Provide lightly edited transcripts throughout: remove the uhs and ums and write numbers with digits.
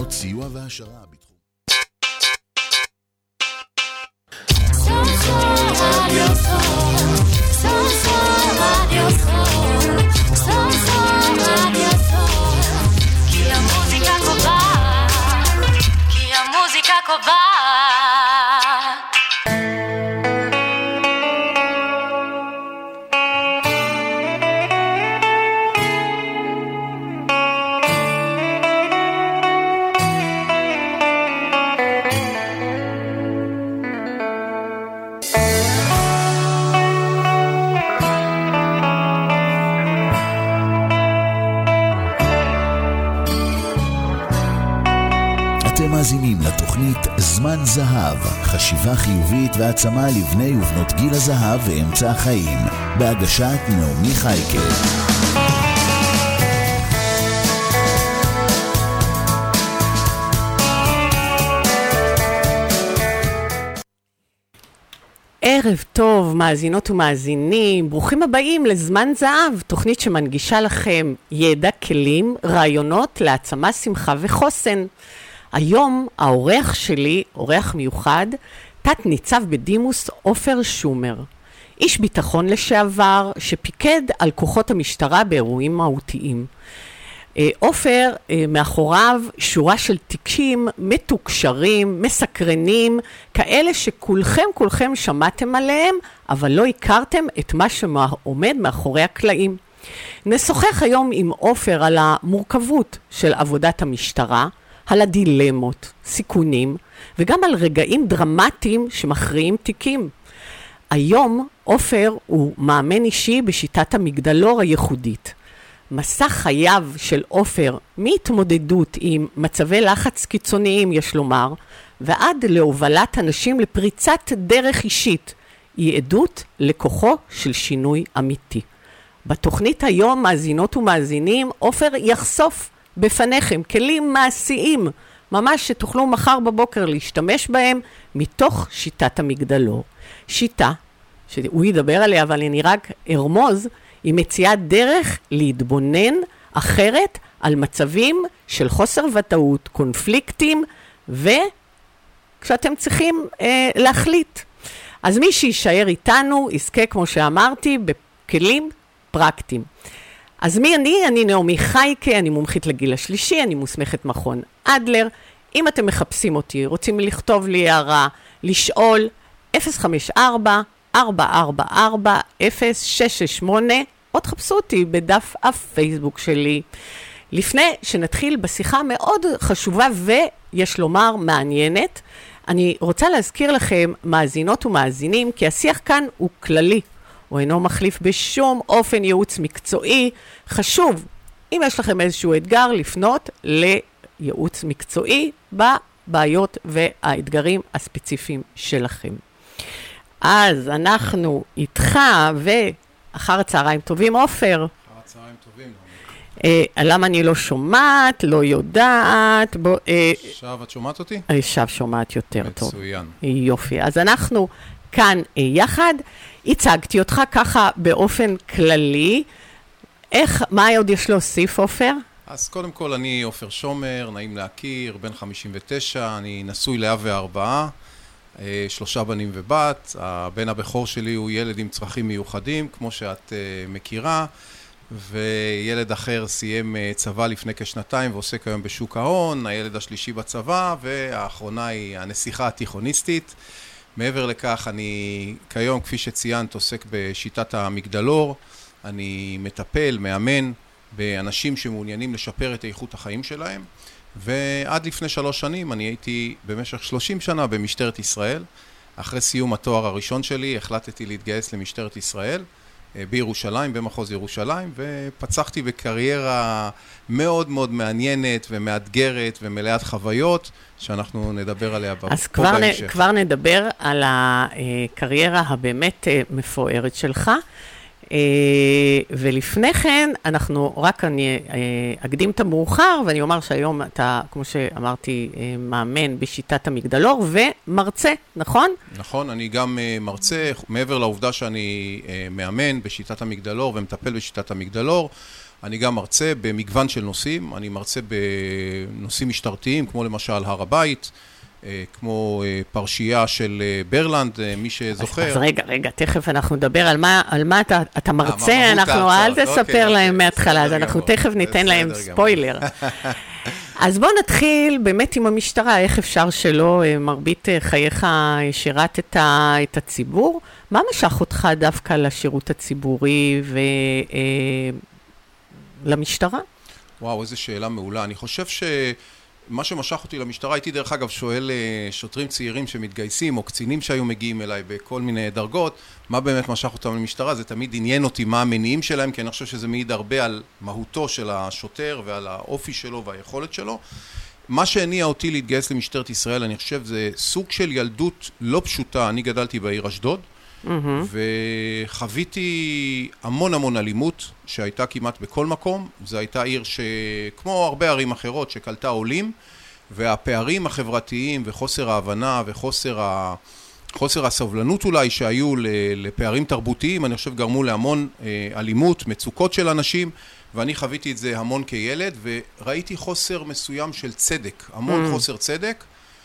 תוכניות סיוע והשרה בתחום. כי המוזיקה קובעת. אתם מאזינים לתוכנית זמן זהב, חשיבה חיובית והעצמה לבני ובנות גיל הזהב ואמצע החיים, בהגשת נעמי חייקה. ערב טוב, מאזינות ומאזינים, ברוכים הבאים לזמן זהב, תוכנית שמנגישה לכם ידע, כלים, רעיונות להעצמה, שמחה וחוסן. היום האורח שלי, אורח מיוחד, תת ניצב בדימוס עופר שומר. איש ביטחון לשעבר שפיקד על כוחות המשטרה באירועים מהותיים. עופר, מאחוריו שורה של תיקים מתוקשרים, מסקרנים, כאלה שכולכם שמעתם עליהם, אבל לא הכרתם את מה שעומד מאחורי הקלעים. נשוחח היום עם עופר על המורכבות של עבודת המשטרה, על הדילמות, סיכונים, וגם על רגעים דרמטיים שמכריעים תיקים. היום עופר הוא מאמן אישי בשיטת המגדלור הייחודית. מסע חייו של עופר מהתמודדות עם מצבי לחץ קיצוניים, יש לומר, ועד להובלת אנשים לפריצת דרך אישית, היא עדות לכוחו של שינוי אמיתי. בתוכנית היום, מאזינות ומאזינים, עופר יחשוף בפניכם כלים מעשיים, ממש שתוכלו מחר בבוקר להשתמש בהם מתוך שיטת המגדלור. שיטה, שהוא ידבר עליה, אבל אני רק ארמוז, היא מציאת דרך להתבונן אחרת על מצבים של חוסר ודאות, קונפליקטים, וכשאתם צריכים להחליט. אז מי שישאר איתנו יזכה, כמו שאמרתי, בכלים פרקטיים. אז מי אני? אני נעמי חייקה, אני מומחית לגיל השלישי, אני מוסמכת מכון אדלר. אם אתם מחפשים אותי, רוצים לכתוב לי הערה, לשאול, 054-444-0668, או תחפשו אותי בדף הפייסבוק שלי. לפני שנתחיל בשיחה מאוד חשובה ויש לומר מעניינת, אני רוצה להזכיר לכם, מאזינות ומאזינים, כי השיח כאן הוא כללי. הוא אינו מחליף בשום אופן ייעוץ מקצועי. חשוב, אם יש לכם איזשהו אתגר, לפנות לייעוץ מקצועי בבעיות והאתגרים הספציפיים שלכם. אז אנחנו איתך, ואחר הצהריים טובים, עופר. אחר הצהריים טובים. למה אני לא שומעת, לא יודעת. עכשיו את שומעת אותי? עכשיו שומעת יותר טוב. מצוין. יופי. אז אנחנו כאן יחד. הצגתי אותך ככה באופן כללי. מה עוד יש להוסיף, עופר? אז קודם כל אני עופר שומר, נעים להכיר, בן 59, אני נשוי לאב וארבעה, 3 בנים ובת. הבן הבכור שלי הוא ילד עם צרכים מיוחדים, כמו שאת מכירה, וילד אחר סיים צבא לפני כשנתיים ועוסק היום בשוק ההון, הילד השלישי בצבא, והאחרונה היא הנסיכה התיכוניסטית. מעבר לכך, אני כיום, כפי שציינת, עוסק בשיטת המגדלור. אני מטפל, מאמן באנשים שמעוניינים לשפר את איכות החיים שלהם. ועד לפני 3 שנים, אני הייתי במשך 30 שנה במשטרת ישראל. אחרי סיום התואר הראשון שלי, החלטתי להתגייס למשטרת ישראל בירושלים, במחוז ירושלים, ופצחתי בקריירה מאוד מאוד מעניינת ומאתגרת ומלאת חוויות, שאנחנו נדבר עליה פה בהמשך. אז כבר נדבר על הקריירה הבאמת מפוארת שלך, ולפני כן אני אקדים את המאוחר, ואני אומר שהיום אתה, כמו שאמרתי, מאמן בשיטת המגדלור ומרצה, נכון? נכון, אני גם מרצה, מעבר לעובדה שאני מאמן בשיטת המגדלור ומטפל בשיטת המגדלור, אני גם מרצה במגוון של נושאים, אני מרצה בנושאים משטרתיים, כמו למשל הר הבית, כמו פרשייה של ברלנד, מי שזוכר. אז רגע, תכף אנחנו נדבר על מה אתה מרצה, אנחנו אל תספר להם מההתחלה, אז אנחנו תכף ניתן להם ספוילר. אז בואו נתחיל באמת עם המשטרה, איך אפשר שלא מרבית חייך שירת את הציבור? מה משך אותך דווקא לשירות הציבורי ולמשטרה? וואו, איזו שאלה מעולה. אני חושב שמה שמשך אותי למשטרה, הייתי דרך אגב שואל שוטרים צעירים שמתגייסים, או קצינים שהיו מגיעים אליי בכל מיני דרגות, מה באמת משך אותם למשטרה? זה תמיד עניין אותי מה המניעים שלהם, כי אני חושב שזה מעיד הרבה על מהותו של השוטר ועל האופי שלו והיכולת שלו. מה שהניע אותי להתגייס למשטרת ישראל, אני חושב, זה סוג של ילדות לא פשוטה. אני גדלתי בעיר אשדוד, וחוויתי המון אלימות שהייתה כמעט בכל מקום. זו הייתה עיר שכמו הרבה ערים אחרות שקלטה עולים, והפערים החברתיים וחוסר ההבנה וחוסר הסבלנות אולי שהיו לפערים תרבותיים, אני חושב גרמו להמון אלימות, מצוקות של אנשים, ואני חוויתי את זה המון כילד, וראיתי חוסר מסוים של צדק, המון חוסר צדק,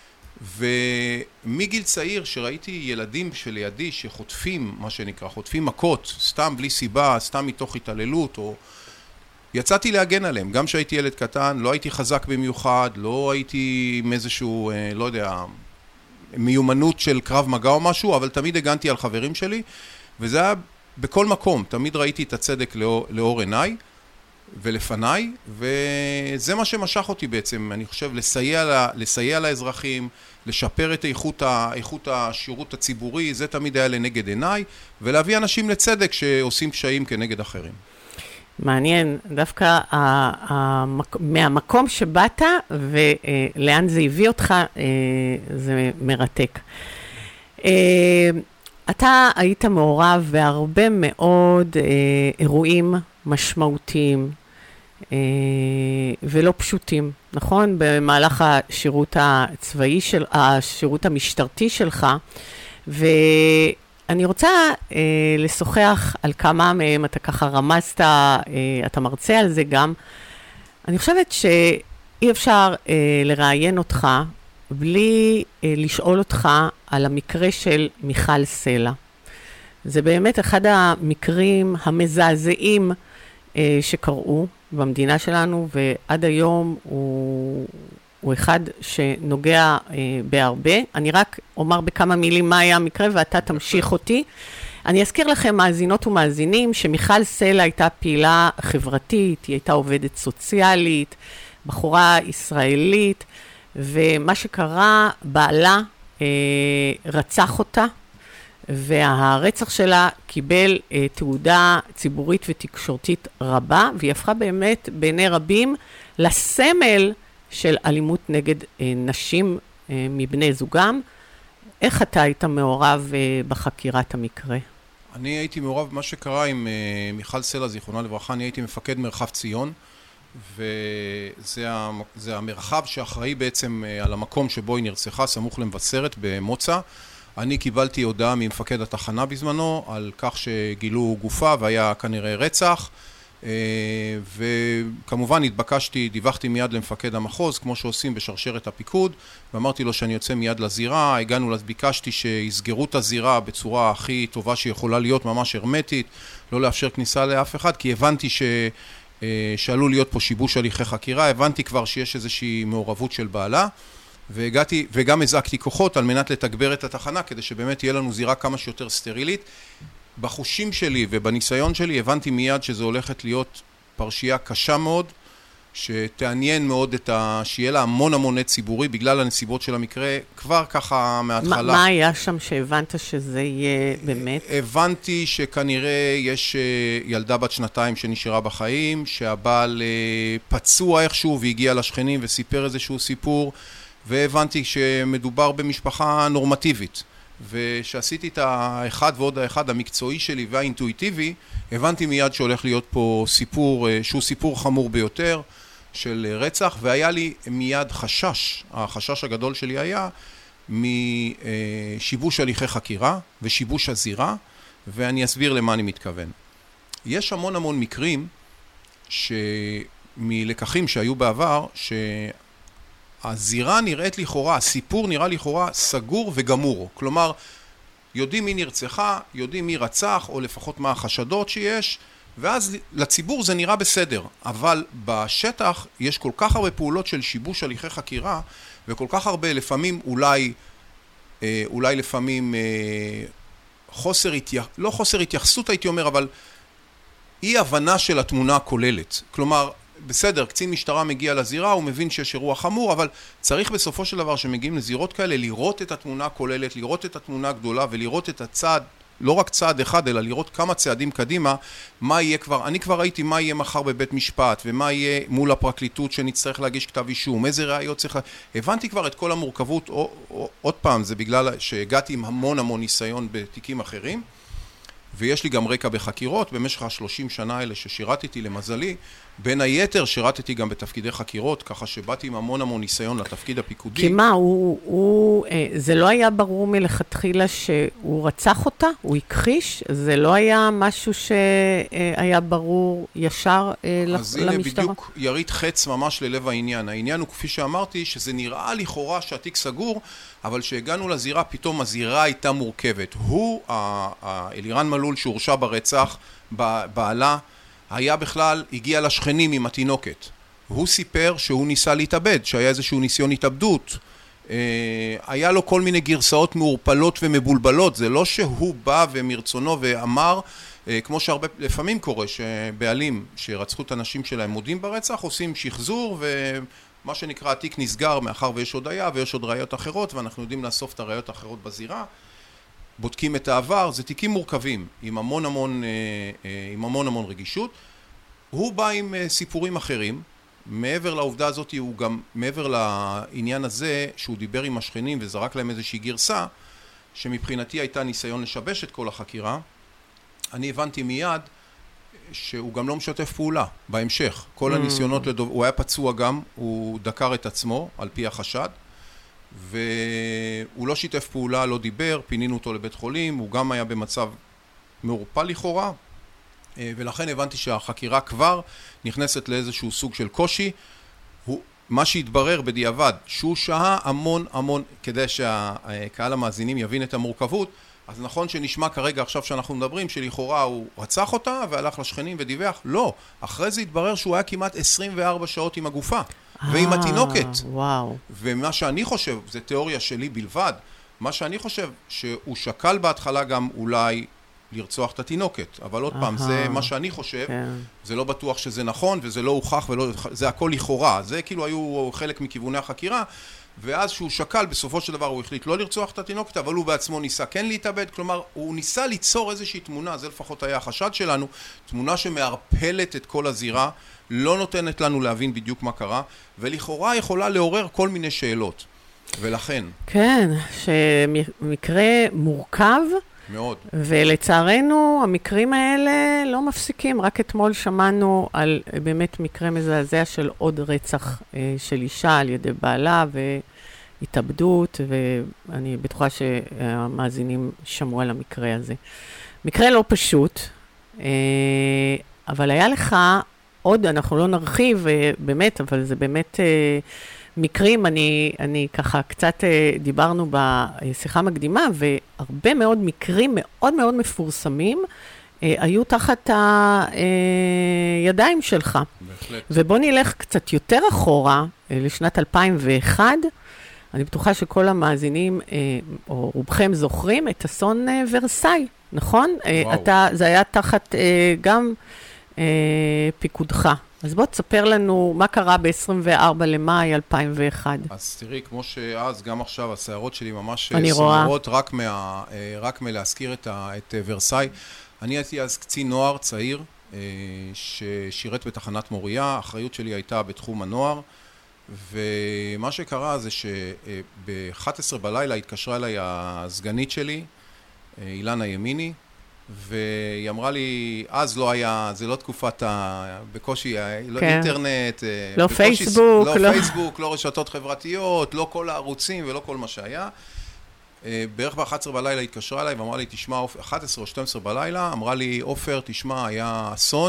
ומגיל צעיר שראיתי ילדים שלידי שחוטפים, מה שנקרא, חוטפים מכות, סתם בלי סיבה, סתם מתוך התעללות, או יצאתי להגן עליהם. גם שהייתי ילד קטן, לא הייתי חזק במיוחד, לא הייתי עם איזשהו, לא יודע, מיומנות של קרב מגע או משהו, אבל תמיד הגנתי על חברים שלי, וזה היה בכל מקום. תמיד ראיתי את הצדק לאור עיניי ולפניי, וזה מה שמשך אותי בעצם. אני חושב לסייע לאזרחים, לשפר את איכות השירות הציבורי, זה תמיד היה לנגד עיניי, ולהביא אנשים לצדק שעושים פשעים כנגד אחרים. מעניין, דווקא מהמקום שבאת ולאן זה הביא אותך, זה מרתק. אתה היית מעורב בהרבה מאוד אירועים משמעותיים ולא פשוטים, נכון? במהלך השירות הצבאי, השירות המשטרתי שלך, ואני רוצה לשוחח על כמה מהם, אתה ככה רמזת, אתה מרצה על זה גם. אני חושבת שאי אפשר לראיין אותך בלי לשאול אותך על המקרה של מיכל סלע. זה באמת אחד המקרים המזעזעים שקראו במדינה שלנו, ועד היום הוא אחד שנוגע בהרבה. אני רק אומר בכמה מילים מה היה המקרה, ואתה תמשיך אותי. אני אזכיר לכם, מאזינות ומאזינים, שמיכל סלע הייתה פעילה חברתית, היא הייתה עובדת סוציאלית, בחורה ישראלית, ומה שקרה, בעלה רצח אותה, והרצח שלה קיבל תעודה ציבורית ותקשורתית רבה, והיא הפכה באמת בעיני רבים לסמל של אלימות נגד נשים מבני זוגם. איך אתה היית מעורב בחקירת המקרה? אני הייתי מעורב במה שקרה עם מיכל סלע, זיכרונה לברכה. אני הייתי מפקד מרחב ציון, וזה המרחב שאחראי בעצם על המקום שבו היא נרצחה, סמוך למבשרת במוצא. אני קיבלתי הודעה ממפקד התחנה בזמנו על כך שגילו גופה והיה כנראה רצח, וכמובן דיווחתי מיד למפקד המחוז, כמו שעושים בשרשרת הפיקוד, ואמרתי לו שאני יוצא מיד לזירה. ביקשתי שיסגרו את הזירה בצורה הכי טובה שיכולה להיות, ממש הרמטית, לא לאפשר כניסה לאף אחד, כי הבנתי שעלול להיות פה שיבוש הליכי חקירה, הבנתי כבר שיש איזושהי מעורבות של בעלה, וגם הזעקתי כוחות על מנת לתגבר את התחנה, כדי שבאמת תהיה לנו זירה כמה שיותר סטרילית. בחושים שלי ובניסיון שלי הבנתי מיד שזה הולכת להיות פרשייה קשה מאוד, שתעניין מאוד שיהיה לה המון ציבורי בגלל הנסיבות של המקרה, כבר ככה מההתחלה. מה היה שם שהבנת שזה יהיה באמת? הבנתי שכנראה יש ילדה בת 2 שנשארה בחיים, שהבעל פצוע איכשהו והגיע לשכנים וסיפר איזשהו סיפור, והבנתי שמדובר במשפחה נורמטיבית. ושעשיתי את האחד ועוד האחד המקצועי שלי והאינטואיטיבי, הבנתי מיד שהולך להיות פה סיפור שהוא סיפור חמור ביותר של רצח, והיה לי מיד חשש. החשש הגדול שלי היה משיבוש הליכי חקירה ושיבוש הזירה, ואני אסביר למה אני מתכוון. יש המון מקרים שמלקחים שהיו בעבר, שהזירה נראית לכאורה, הסיפור נראה לכאורה סגור וגמור. כלומר, יודעים מי נרצחה, יודעים מי רצח, או לפחות מה החשדות שיש, ואז לציבור זה נראה בסדר. אבל בשטח יש כל כך הרבה פעולות של שיבוש הליכי חקירה, וכל כך הרבה לפעמים אולי לפעמים לא חוסר התייחסות הייתי אומר, אבל אי הבנה של התמונה הכוללת. כלומר, בסדר, קצין משטרה מגיע לזירה, הוא מבין שיש אירוע חמור, אבל צריך בסופו של דבר שמגיעים לזירות כאלה, לראות את התמונה הכוללת, לראות את התמונה הגדולה, ולראות את הצעד, לא רק צעד אחד, אלא לראות כמה צעדים קדימה, מה יהיה כבר, אני כבר ראיתי מה יהיה מחר בבית משפט, ומה יהיה מול הפרקליטות שנצטרך להגיש כתב אישום, איזה ראיות צריך, הבנתי כבר את כל המורכבות, עוד פעם, זה בגלל שהגעתי עם המון ניסיון בתיקים אחרים, ויש לי גם רקע בחקירות, במשך 30 שנה האלה ששירתתי למזלי, בין היתר שירתתי גם בתפקידי חקירות, ככה שבאתי עם המון ניסיון לתפקיד הפיקודי. כי מה, זה לא היה ברור מלכתחילה שהוא רצח אותה? הוא הכחיש? זה לא היה משהו שהיה ברור ישר למשטרה? אז הנה בדיוק ירית חץ ממש ללב העניין. העניין הוא כפי שאמרתי, שזה נראה לכאורה שהתיק סגור, אבל שהגענו לזירה, פתאום הזירה הייתה מורכבת. הוא, אלירן מלול שהורשע ברצח, בעלה, היה בכלל, הגיע לשכנים עם התינוקת. הוא סיפר שהוא ניסה להתאבד, שהיה איזשהו ניסיון התאבדות. היה לו כל מיני גרסאות מעורפלות ומבולבלות. זה לא שהוא בא ומרצונו ואמר, כמו שהרבה לפעמים קורה, שבעלים שרצחו את הנשים שלהם מודים ברצח, עושים שחזור ומה שנקרא התיק נסגר מאחר ויש הודיה ויש עוד ראיות אחרות, ואנחנו יודעים לאסוף את הראיות האחרות בזירה. בודקים את העבר, זה תיקים מורכבים, עם המון רגישות. הוא בא עם סיפורים אחרים, מעבר לעובדה הזאת, הוא גם מעבר לעניין הזה, שהוא דיבר עם השכנים וזרק להם איזושהי גרסה, שמבחינתי הייתה ניסיון לשבש את כל החקירה. אני הבנתי מיד שהוא גם לא משתף פעולה בהמשך. כל הניסיונות הוא היה פצוע גם, הוא דקר את עצמו על פי החשד, והוא לא שיתף פעולה, לא דיבר, פינינו אותו לבית חולים, הוא גם היה במצב מעורפל לכאורה, ולכן הבנתי שהחקירה כבר נכנסת לאיזשהו סוג של קושי. מה שהתברר בדיעבד, שהוא שהה המון, כדי שהקהל המאזינים יבין את המורכבות, אז נכון שנשמע כרגע עכשיו שאנחנו מדברים, שלכאורה הוא רצח אותה והלך לשכנים ודיווח, לא, אחרי זה התברר שהוא היה כמעט 24 שעות עם הגופה. ועם התינוקת. וואו. ומה שאני חושב, זה תיאוריה שלי בלבד, מה שאני חושב שהוא שקל בהתחלה גם אולי לרצוח את התינוקת, אבל עוד פעם, זה מה שאני חושב, זה לא בטוח שזה נכון, וזה לא הוכח, זה הכל לכאורה, זה כאילו היו חלק מכיווני החקירה, ואז שהוא שקל, בסופו של דבר הוא החליט לא לרצוח את התינוקת, אבל הוא בעצמו ניסה כן להתאבד, כלומר, הוא ניסה ליצור איזושהי תמונה, זה לפחות היה החשד שלנו, תמונה שמערפלת את כל הזירה, לא נותנת לנו להבין בדיוק מה קרה, ולכאורה יכולה לעורר כל מיני שאלות. ולכן... כן, שמקרה מורכב, מאוד. ולצערנו, המקרים האלה לא מפסיקים. רק אתמול שמענו על באמת מקרה מזעזע של עוד רצח של אישה על ידי בעלה והתאבדות, ואני בטוחה שהמאזינים שמעו על המקרה הזה. מקרה לא פשוט, אבל היה לך עוד, אנחנו לא נרחיב באמת, אבל זה באמת מקרים, אני ככה קצת דיברנו בשיחה מקדימה, והרבה מאוד מקרים מאוד מאוד מפורסמים היו תחת הידיים שלך. בהחלט. ובוא נלך קצת יותר אחורה, לשנת 2001, אני בטוחה שכל המאזינים, או רובכם זוכרים, את אסון ורסאי, נכון? זה היה תחת גם פיקודך. אז בוא תספר לנו מה קרה ב-24 למאי 2001. אז תראי, כמו שאז, גם עכשיו, הסערות שלי ממש סמרות רק מלהזכיר את ורסאי. אני הייתי אז קצין נוער צעיר, ששירת בתחנת מוריה, האחריות שלי הייתה בתחום הנוער, ומה שקרה זה שב-11 בלילה התקשרה אליי הסגנית שלי, אילנה ימיני, והיא אמרה לי, אז לא היה, זה לא תקופת בקושי, לא אינטרנט, לא פייסבוק, לא פייסבוק, לא רשתות חברתיות, לא כל הערוצים ולא כל מה שהיה. בערך ב-11 בלילה התקשרה אליי ואמרה לי, תשמע, 11 או 12 בלילה, אמרה לי, עופר, תשמע, היה אסון,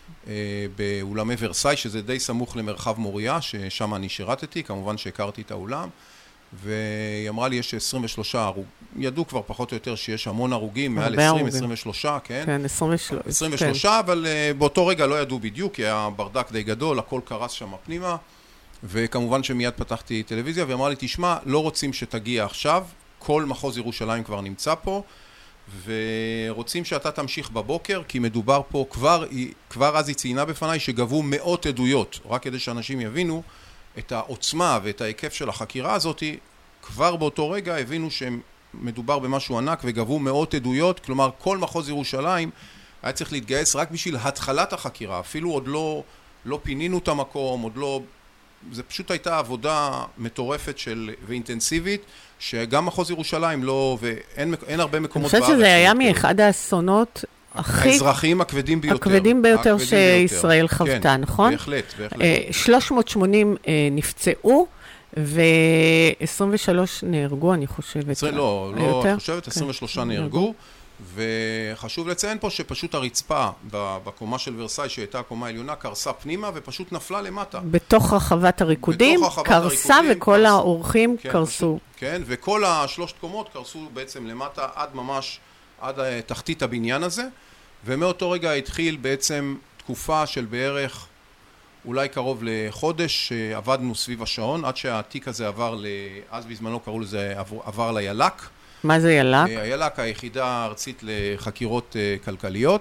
באולמי ורסאי, שזה די סמוך למרחב מוריה, ששם אני שירתתי, כמובן שהכרתי את האולם, והיא אמרה לי, יש 23 הרוגים, ידעו כבר פחות או יותר שיש המון הרוגים, מעל 20, 23, כן? כן, 23. 23, אבל באותו רגע לא ידעו בדיוק, כי היה ברדק די גדול, הכל קרס שם פנימה, וכמובן שמיד פתחתי טלוויזיה, ואמרה לי, תשמע, לא רוצים שתגיע עכשיו, כל מחוז ירושלים כבר נמצא פה, ורוצים שאתה תמשיך בבוקר, כי מדובר פה, כבר אז היא ציינה בפניי, שגבו מאות עדויות, רק כדי שאנשים יבינו את העוצמה ואת ההיקף של החקירה הזאת, כבר באותו רגע הבינו שמדובר במשהו ענק, וגבו מאות עדויות, כלומר כל מחוז ירושלים היה צריך להתגייס רק בשביל התחלת החקירה, אפילו עוד לא פינינו את המקום, עוד לא, זה פשוט הייתה עבודה מטורפת ואינטנסיבית, שגם מחוז ירושלים לא, ואין הרבה מקומות בארץ. אני חושבת שזה היה מאחד האסונות האזרחיים הכבדים ביותר. הכבדים ביותר שישראל חוותה, נכון? בהחלט, בהחלט. 380 נפצעו, ו-23 נהרגו, אני חושבת. לא, אני חושבת, 23 נהרגו, וחשוב לציין פה שפשוט הרצפה בקומה של ורסאי, שהייתה הקומה העליונה, קרסה פנימה ופשוט נפלה למטה. בתוך רחבת הריקודים, קרסה וכל האורחים קרסו. כן, וכל השלושת קומות קרסו בעצם למטה עד תחתית הבניין הזה, ומאותו רגע התחיל בעצם תקופה של בערך אולי קרוב לחודש, שעבדנו סביב השעון, עד שהתיק הזה עבר, אז בזמנו קראו לזה עבר לילק. מה זה ילק? הילק, היחידה הארצית לחקירות כלכליות,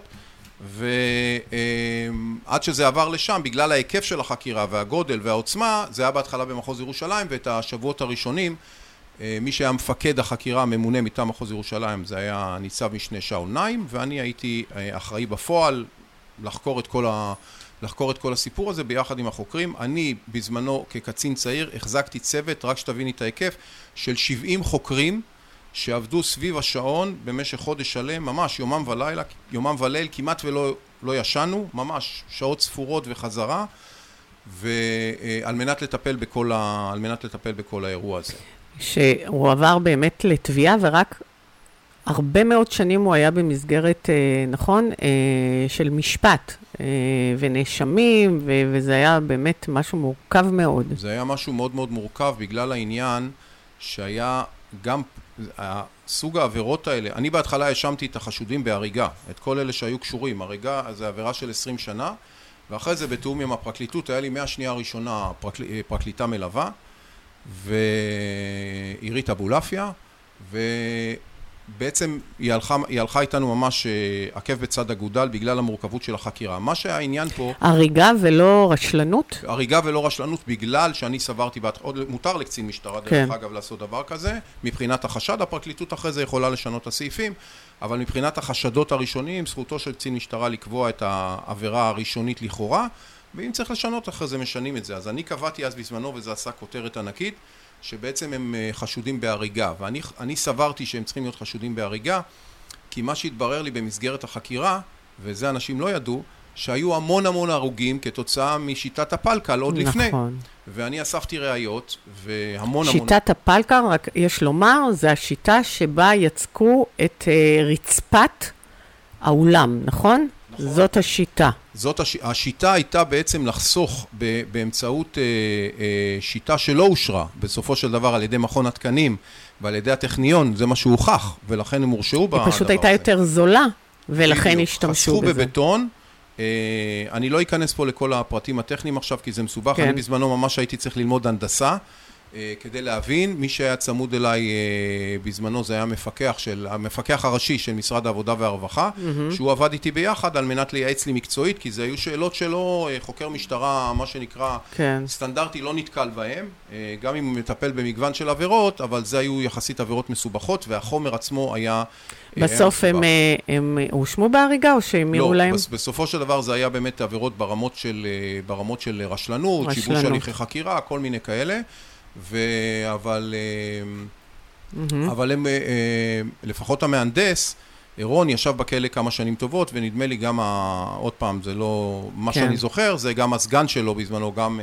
ועד שזה עבר לשם, בגלל ההיקף של החקירה והגודל והעוצמה, זה היה בהתחלה במחוז ירושלים, ואת השבועות הראשונים, מי שהיה מפקד החקירה הממונה מטעם מחוז ירושלים, זה היה ניצב משנה שאול נעים, ואני הייתי אחראי בפועל לחקור את כל הסיפור הזה ביחד עם החוקרים. אני בזמנו כקצין צעיר החזקתי צוות, רק שתביני את ההיקף, של 70 חוקרים שעבדו סביב השעון במשך חודש שלם, ממש יומם וליל, כמעט ולא ישנו, ממש שעות ספורות וחזרה, ועל מנת לטפל בכל האירוע הזה. שהוא עבר באמת לתביעה, ורק הרבה מאוד שנים הוא היה במסגרת, נכון, של משפט ונאשמים, וזה היה באמת משהו מורכב מאוד. זה היה משהו מאוד מאוד מורכב בגלל העניין שהיה גם סוג העבירות האלה. אני בהתחלה האשמתי את החשודים בהריגה, את כל אלה שהיו קשורים. הריגה זה עבירה של 20 שנה, ואחרי זה בתאום עם הפרקליטות היה לי מהשנייה הראשונה פרקליטה מלווה, ועירית אבולעפיה, ובעצם היא הלכה איתנו ממש עקב בצד אגודל בגלל המורכבות של החקירה. מה שהעניין פה... הריגה ולא רשלנות? הריגה ולא רשלנות בגלל שאני סברתי, מותר לקצין משטרה דרך אגב לעשות דבר כזה, מבחינת החשד, הפרקליטות אחרי זה יכולה לשנות את הסעיפים, אבל מבחינת החשדות הראשוניים, זכותו של קצין משטרה לקבוע את העבירה הראשונית לכאורה, ואם צריך לשנות אחרי זה משנים את זה. אז אני קבעתי אז בזמנו, וזה עשה כותרת ענקית, שבעצם הם חשודים בהריגה, ואני סברתי שהם צריכים להיות חשודים בהריגה, כי מה שהתברר לי במסגרת החקירה, וזה אנשים לא ידעו, שהיו המון הרוגים כתוצאה משיטת הפלקל עוד לפני. נכון. ואני אספתי ראיות, והמון שיטת הפלקל, רק יש לומר, זה השיטה שבה יצקו את רצפת האולם, נכון? נכון. זאת השיטה. השיטה הייתה בעצם לחסוך באמצעות שיטה שלא אושרה, בסופו של דבר על ידי מכון התקנים ועל ידי הטכניון, זה מה שהוכח, ולכן הם הורשעו בדבר הזה. היא פשוט הייתה יותר זולה, ולכן השתמשו בזה. חסכו בבטון, אני לא אכנס פה לכל הפרטים הטכניים עכשיו, כי זה מסובך, אני בזמנו ממש הייתי צריך ללמוד הנדסה, כדי להבין, מי שהיה צמוד אליי בזמנו זה היה המפקח הראשי של משרד העבודה והרווחה, שהוא עבד איתי ביחד על מנת לייעץ לי מקצועית, כי זה היו שאלות שלו, חוקר משטרה, מה שנקרא סטנדרטי, לא נתקל בהם, גם אם הוא מטפל במגוון של עבירות, אבל זה היו יחסית עבירות מסובכות, והחומר עצמו היה... בסוף הם הושמו בהריגה או שהמירו להם? לא, בסופו של דבר זה היה באמת עבירות ברמות של רשלנות, שיבוש הליכי חקירה, כל מיני כאלה. אבל הם, לפחות המהנדס, רון ישב בכלא כמה שנים טובות, ונדמה לי גם, עוד פעם, זה לא, מה שאני זוכר, זה גם הסגן שלו בזמנו, גם...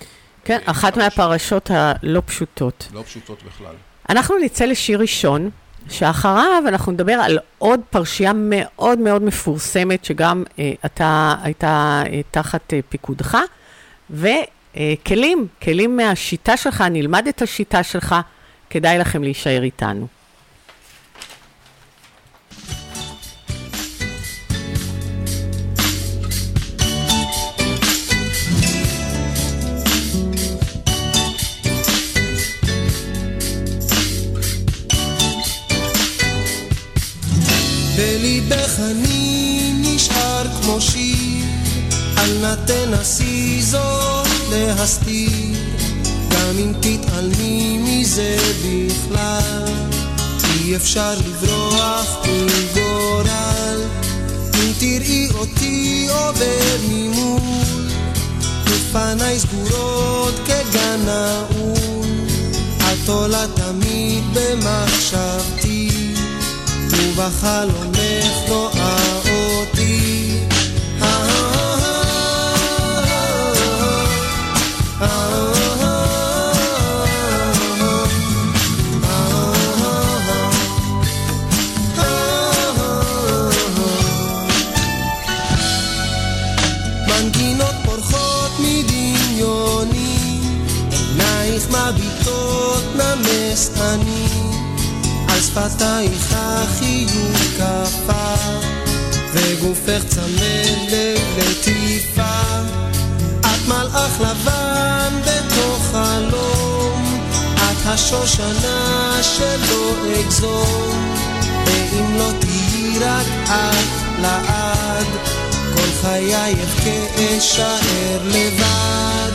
כן, אחת מהפרשות הלא פשוטות. לא פשוטות בכלל. אנחנו נצא לשיר ראשון, שאחריו אנחנו נדבר על עוד פרשייה מאוד מאוד מפורסמת, שגם אתה הייתה תחת פיקודך, וכלים, כלים מהשיטה שלך, נלמד את השיטה שלך, כדאי לכם להישאר איתנו. בליבך אני נשאר כמו שיר, אל נא תנסי זאת להסתיר, גם אם תתעלמי מזה בכלל, אי אפשר לברוח מגורל. אם תראי אותי עובר ממול, ופניי סגורות כגן נעול, את עולה תמיד במחשבתי, ובחלומך רואה אותי. מנגינות פורחות מדמיוני, עינייך מביטות נמס אני, על שפתייך החיוך קפה, וגופך צמד ללטיפה. את מלאך לבן בתוך חלום, את השושנה שלא אגזום, ואם לא תהי רק את לעד, כל חיי אבכה אשאר לבד.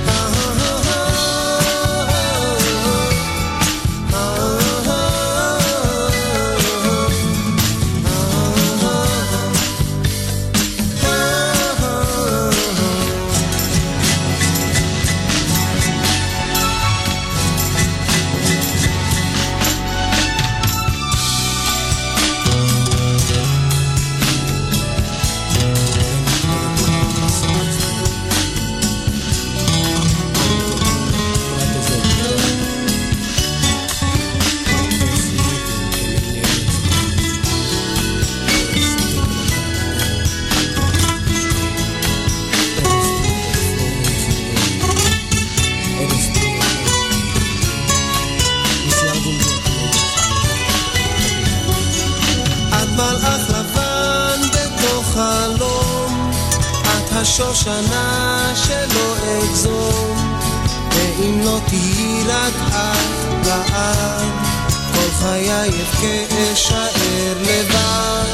השושנה שלא אגזום, ואם לא תהי רק את לעד, כל חיי אבכה אשאר לבד.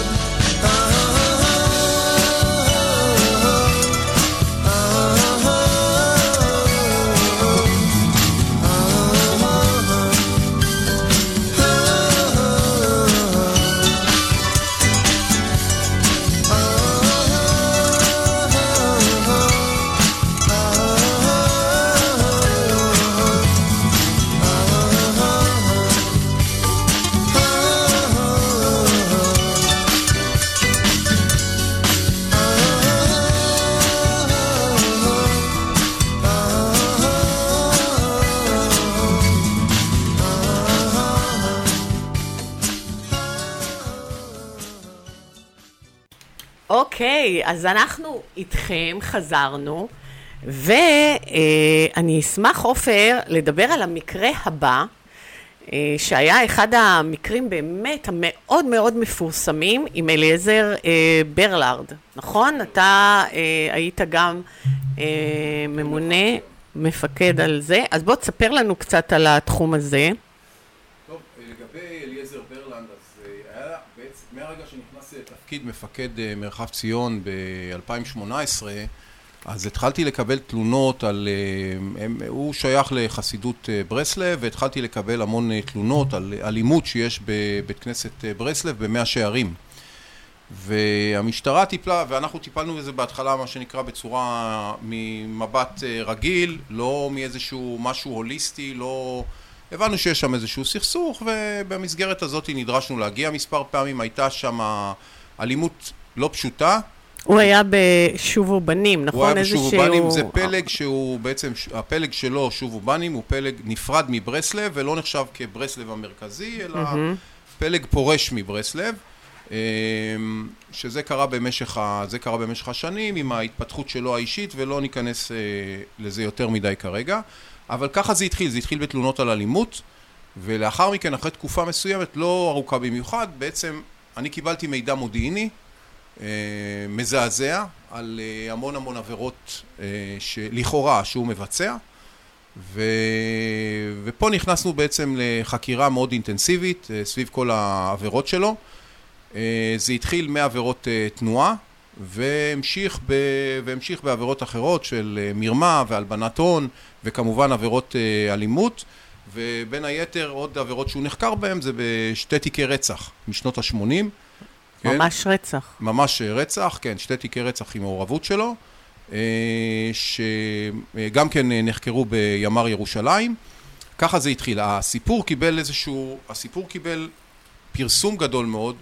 אוקיי, אז אנחנו איתכם, חזרנו, ואני אשמח, עופר, לדבר על המקרה הבא, שהיה אחד המקרים באמת המאוד מאוד מפורסמים עם אליעזר ברלרד, נכון? אתה היית גם ממונה, מפקד על זה, אז בוא תספר לנו קצת על התחום הזה. טוב, לגבי אליעזר ברלנד, אז היה בעצם, מהרגע שנכנס לתפקיד מפקד מרחב ציון ב-2018, אז התחלתי לקבל תלונות על, הוא שייך לחסידות ברסלב, והתחלתי לקבל המון תלונות על אלימות שיש בבית כנסת ברסלב במאה שערים. והמשטרה טיפלה, ואנחנו טיפלנו בזה בהתחלה, מה שנקרא, בצורה ממבט רגיל, לא מאיזשהו משהו הוליסטי, לא... הבנו שיש שם איזשהו סכסוך, ובמסגרת הזאת נדרשנו להגיע מספר פעמים, הייתה שם אלימות לא פשוטה. הוא היה בשובו בנים, נכון? הוא היה בשובו בנים, זה פלג שהוא בעצם, הפלג שלו, שובו בנים, הוא פלג נפרד מברסלב, ולא נחשב כברסלב המרכזי, אלא פלג פורש מברסלב, שזה קרה במשך השנים עם ההתפתחות שלו האישית, ולא ניכנס לזה יותר מדי כרגע. אבל ככה זה התחיל בתלונות על אלימות, ולאחר מכן, אחרי תקופה מסוימת, לא ארוכה במיוחד, בעצם אני קיבלתי מידע מודיעיני, מזעזע, על המון עבירות לכאורה שהוא מבצע, ופה נכנסנו בעצם לחקירה מאוד אינטנסיבית סביב כל העבירות שלו. זה התחיל מעבירות תנועה, והמשיך בעבירות אחרות של מרמה והלבנת הון, וכמובן עבירות אלימות, ובין היתר עוד עבירות שהוא נחקר בהם זה בשתי תיקי רצח משנות ה-80. ממש רצח. ממש רצח, כן, שתי תיקי רצח עם מעורבות שלו, שגם כן נחקרו בימ"ר ירושלים. ככה זה התחיל. הסיפור קיבל פרסום גדול מאוד.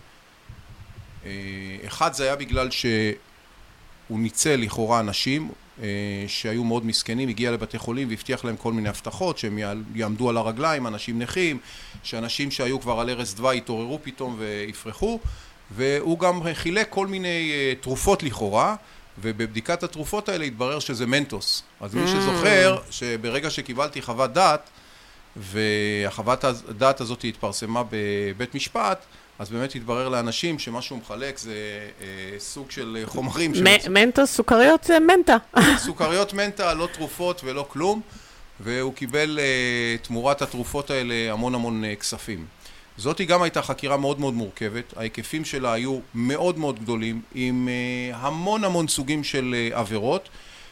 אחד זה היה בגלל שהוא ניצל לכאורה אנשים שהיו מאוד מסכנים, הגיע לבתי חולים והבטיח להם כל מיני הבטחות שהם יעמדו על הרגליים, אנשים נכים, שאנשים שהיו כבר על ערש דווי התעוררו פתאום ויפרחו, והוא גם חילק כל מיני תרופות לכאורה, ובבדיקת התרופות האלה התברר שזה מנטוס. אז מי שזוכר שברגע שקיבלתי חוות דעת, והחוות הדעת הזאת התפרסמה בבית משפט, אז באמת התברר לאנשים שמה שהוא מחלק זה סוג של חומרים. מנטוס, סוכריות זה מנטה. סוכריות מנטה, לא תרופות ולא כלום, והוא קיבל תמורת התרופות האלה המון כספים. זאת גם הייתה חקירה מאוד מורכבת, ההיקפים שלה היו מאוד גדולים, עם המון סוגים של עבירות,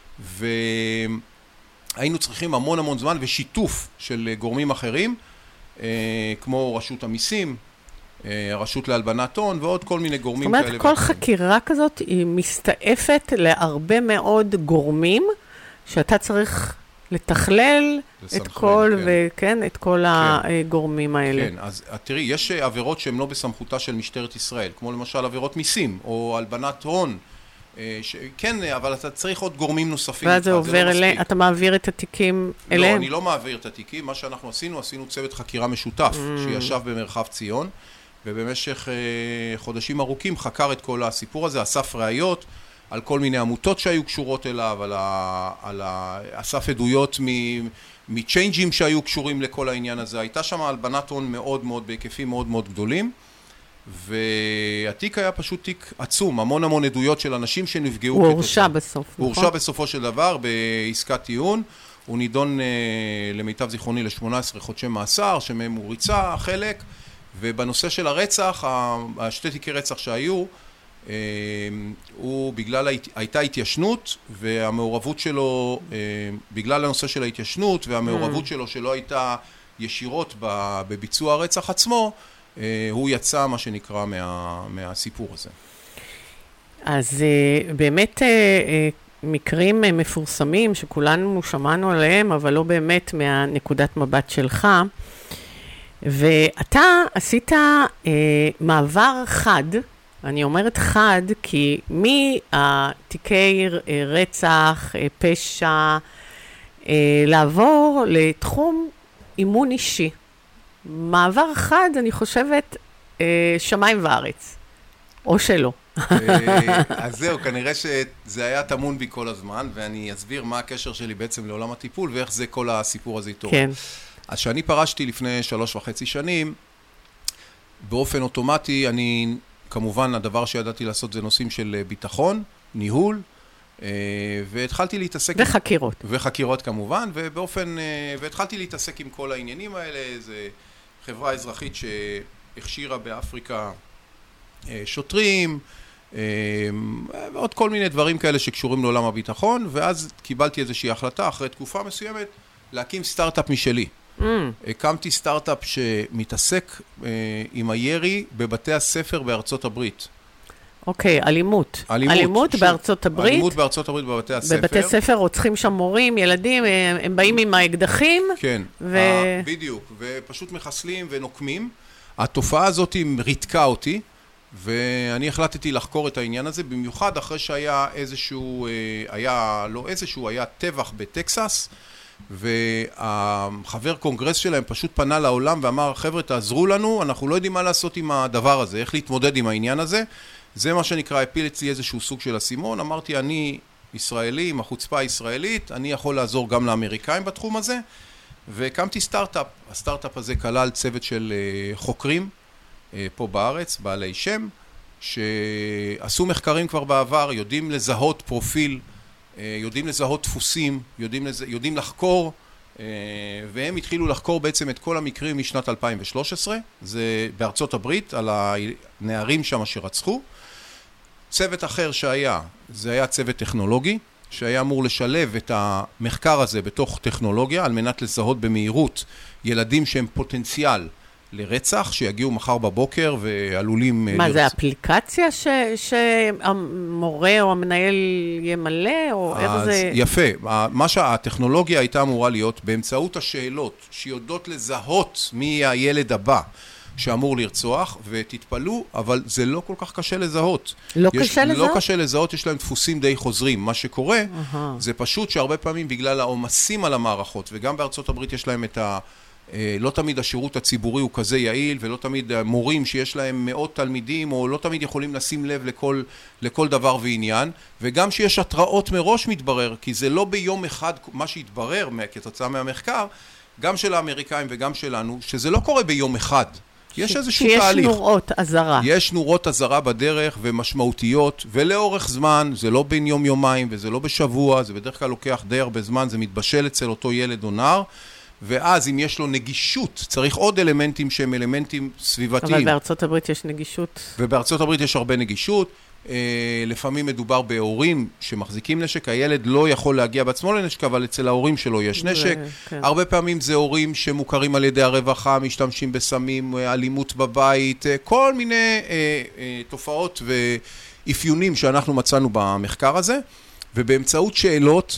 והיינו צריכים המון זמן ושיתוף של גורמים אחרים, כמו רשות המיסים, הרשות להלבנת הון ועוד כל מיני גורמים כאלה. זאת אומרת, כל חקירה כזאת היא מסתעפת להרבה מאוד גורמים, שאתה צריך לתכלל את כל, וכן, את כל הגורמים האלה. כן, אז תראי, יש עבירות שהן לא בסמכותה של משטרת ישראל, כמו למשל עבירות מיסים, או הלבנת הון, כן, אבל אתה צריך עוד גורמים נוספים. ואז זה עובר אליהם, אתה מעביר את התיקים אליהם? לא, אני לא מעביר את התיקים, מה שאנחנו עשינו צוות חקירה משותף, שישב במרחב ציון, ובמשך חודשים ארוכים חקר את כל הסיפור הזה, אסף ראיות על כל מיני עמותות שהיו קשורות אליו, אסף עדויות מצ'יינג'ים שהיו קשורים לכל העניין הזה. הייתה שם הלבנת הון בהיקפים מאוד גדולים, והתיק היה פשוט תיק עצום, המון עדויות של אנשים שנפגעו. הוא הורשע בסוף, נכון? הוא הורשע בסופו של דבר בעסקת טיעון, הוא נידון למיטב זיכרוני ל-18 חודשי מאסר, שמהם הוא ריצה חלק, ובנושא של הרצח, השתי תיקי רצח שהיו, הוא בגלל הייתה התיישנות, והמעורבות שלו, בגלל הנושא של ההתיישנות, והמעורבות שלו שלא הייתה ישירות בביצוע הרצח עצמו, הוא יצא מה שנקרא מהסיפור הזה. אז באמת מקרים מפורסמים שכולנו שמענו עליהם, אבל לא באמת מהנקודת מבט שלך, ואתה עשית מעבר חד, אני אומרת חד, כי מתיקי רצח, פשע, לעבור לתחום אימון אישי. מעבר חד, אני חושבת, שמיים וארץ, או שלא. אז זהו, כנראה שזה היה תמון בי כל הזמן, ואני אסביר מה הקשר שלי בעצם לעולם הטיפול, ואיך זה כל הסיפור הזה איתו. כן. אז שאני פרשתי לפני 3.5 שנים, באופן אוטומטי, כמובן, הדבר שידעתי לעשות זה נושאים של ביטחון, ניהול, והתחלתי להתעסק... וחקירות. וחקירות כמובן, והתחלתי להתעסק עם כל העניינים האלה. זה חברה אזרחית שהכשירה באפריקה שוטרים, ועוד כל מיני דברים כאלה שקשורים לעולם הביטחון, ואז קיבלתי איזושהי החלטה אחרי תקופה מסוימת להקים סטארט-אפ משלי. הקמתי סטארט-אפ שמתעסק עם הירי בבתי הספר בארצות הברית. אוקיי, אלימות. אלימות בארצות הברית. אלימות בארצות הברית בבתי הספר. בבתי ספר רוצחים שם מורים, ילדים, הם באים עם האקדחים. כן, בדיוק, ופשוט מחסלים ונוקמים. התופעה הזאת ריתקה אותי, ואני החלטתי לחקור את העניין הזה, במיוחד אחרי שהיה היה טבח בטקסס, והחבר קונגרס שלהם פשוט פנה לעולם ואמר, חבר'ה, תעזרו לנו, אנחנו לא יודעים מה לעשות עם הדבר הזה, איך להתמודד עם העניין הזה. זה מה שנקרא, הפיל אצלי איזשהו סוג של הסימון. אמרתי, אני ישראלי, עם החוצפה הישראלית, אני יכול לעזור גם לאמריקאים בתחום הזה, והקמתי סטארט-אפ. הסטארט-אפ הזה כלל צוות של חוקרים פה בארץ, בעלי שם, שעשו מחקרים כבר בעבר, יודעים לזהות פרופיל, יודעים לזהות דפוסים, יודעים לחקור, והם התחילו לחקור בעצם את כל המקרים משנת 2013, זה בארצות הברית, על הנערים שם שרצחו. צוות אחר שהיה, זה היה צוות טכנולוגי, שהיה אמור לשלב את המחקר הזה בתוך טכנולוגיה, על מנת לזהות במהירות ילדים שהם פוטנציאל לרצח, שיגיעו מחר בבוקר ועלולים... מה, זה אפליקציה שהמורה או המנהל ימלא, או איך זה... יפה, מה שהטכנולוגיה הייתה אמורה להיות, באמצעות השאלות שיודעות לזהות מי הילד הבא, שאמור לרצוח, ותתפלו, אבל זה לא כל כך קשה לזהות. לא קשה לזהות? לא קשה לזהות, יש להם דפוסים די חוזרים. מה שקורה, זה פשוט שהרבה פעמים בגלל העומסים על המערכות, וגם בארצות הברית יש להם את לא תמיד השירות הציבורי הוא כזה יעיל, ולא תמיד מורים שיש להם מאות תלמידים, או לא תמיד יכולים לשים לב לכל דבר ועניין, וגם שיש התראות מראש מתברר, כי זה לא ביום אחד מה שהתברר כתוצאה מהמחקר, גם של האמריקאים וגם שלנו, שזה לא קורה ביום אחד. יש איזשהו תהליך. שיש נורות אזהרה. יש נורות אזהרה בדרך ומשמעותיות, ולאורך זמן, זה לא בין יום-יומיים, וזה לא בשבוע, זה בדרך כלל לוקח די הרבה זמן, זה מתבשל אצל אותו ילד או נער, ואז אם יש לו נגישות, צריך עוד אלמנטים שהם אלמנטים סביבתיים. אבל בארצות הברית יש נגישות. ובארצות הברית יש הרבה נגישות. לפעמים מדובר בהורים שמחזיקים נשק, הילד לא יכול להגיע בעצמו לנשק, אבל אצל ההורים שלו יש נשק. הרבה פעמים זה הורים שמוכרים על ידי הרווחה, משתמשים בסמים, אלימות בבית, כל מיני תופעות ואפיונים שאנחנו מצאנו במחקר הזה, ובאמצעות שאלות,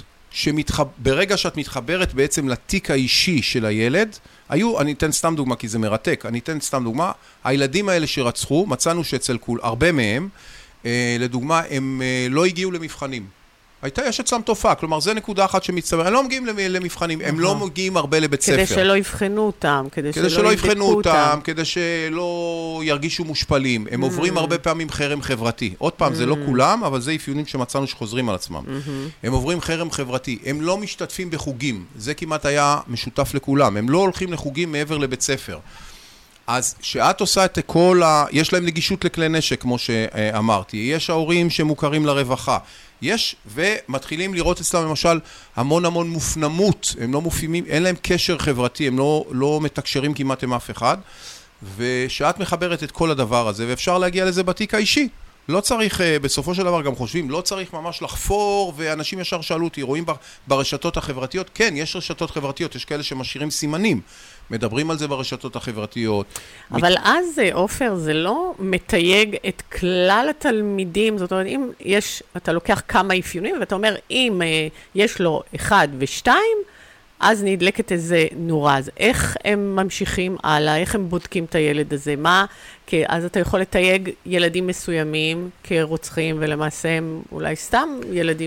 ברגע שאת מתחברת בעצם לתיק האישי של הילד, אני אתן סתם דוגמה כי זה מרתק, אני אתן סתם דוגמה, הילדים האלה שרצחו, מצאנו שאצל הרבה מהם, לדוגמה, הם לא הגיעו למבחנים. יש אצלם תופעה, כלומר, זה נקודה אחת שמצטבר, הם לא מגיעים למבחנים, הם לא מגיעים הרבה לבית ספר. כדי שלא יבחנו אותם, כדי שלא יבדקו אותם. כדי שלא ירגישו מושפלים. הם עוברים הרבה פעמים חרם חברתי. עוד פעם, זה לא כולם, אבל זה אפיונים שמצאנו שחוזרים על עצמם. הם עוברים חרם חברתי. הם לא משתתפים בחוגים. זה כמעט היה משותף לכולם. הם לא הולכים לחוגים מעבר לבית ספר. אז שאת עושה את כל יש להם נגישות לכלי נשק, כמו שאמרתי. יש ההורים שמוכרים לרווחה. ומתחילים לראות אצלם למשל המון מופנמות, הם לא מופיימים, אין להם קשר חברתי, הם לא מתקשרים כמעט עם אף אחד, ושאת מחברת את כל הדבר הזה, ואפשר להגיע לזה בתיק האישי. לא צריך, בסופו של דבר גם חושבים, לא צריך ממש לחפור, ואנשים ישר שאלו אותי, רואים ברשתות החברתיות, כן, יש רשתות חברתיות, יש כאלה שמשאירים סימנים, מדברים על זה ברשתות החברתיות. אבל אז, עופר, זה לא מתייג את כלל התלמידים, זאת אומרת, אם אתה לוקח כמה אפיונים, ואתה אומר, אם יש לו 1 ו2, אז נדלקת איזה נורה. אז איך הם ממשיכים הלאה? איך הם בודקים את הילד הזה? אז אתה יכול לתייג ילדים מסוימים כרוצחים, ולמעשה הם אולי סתם ילדים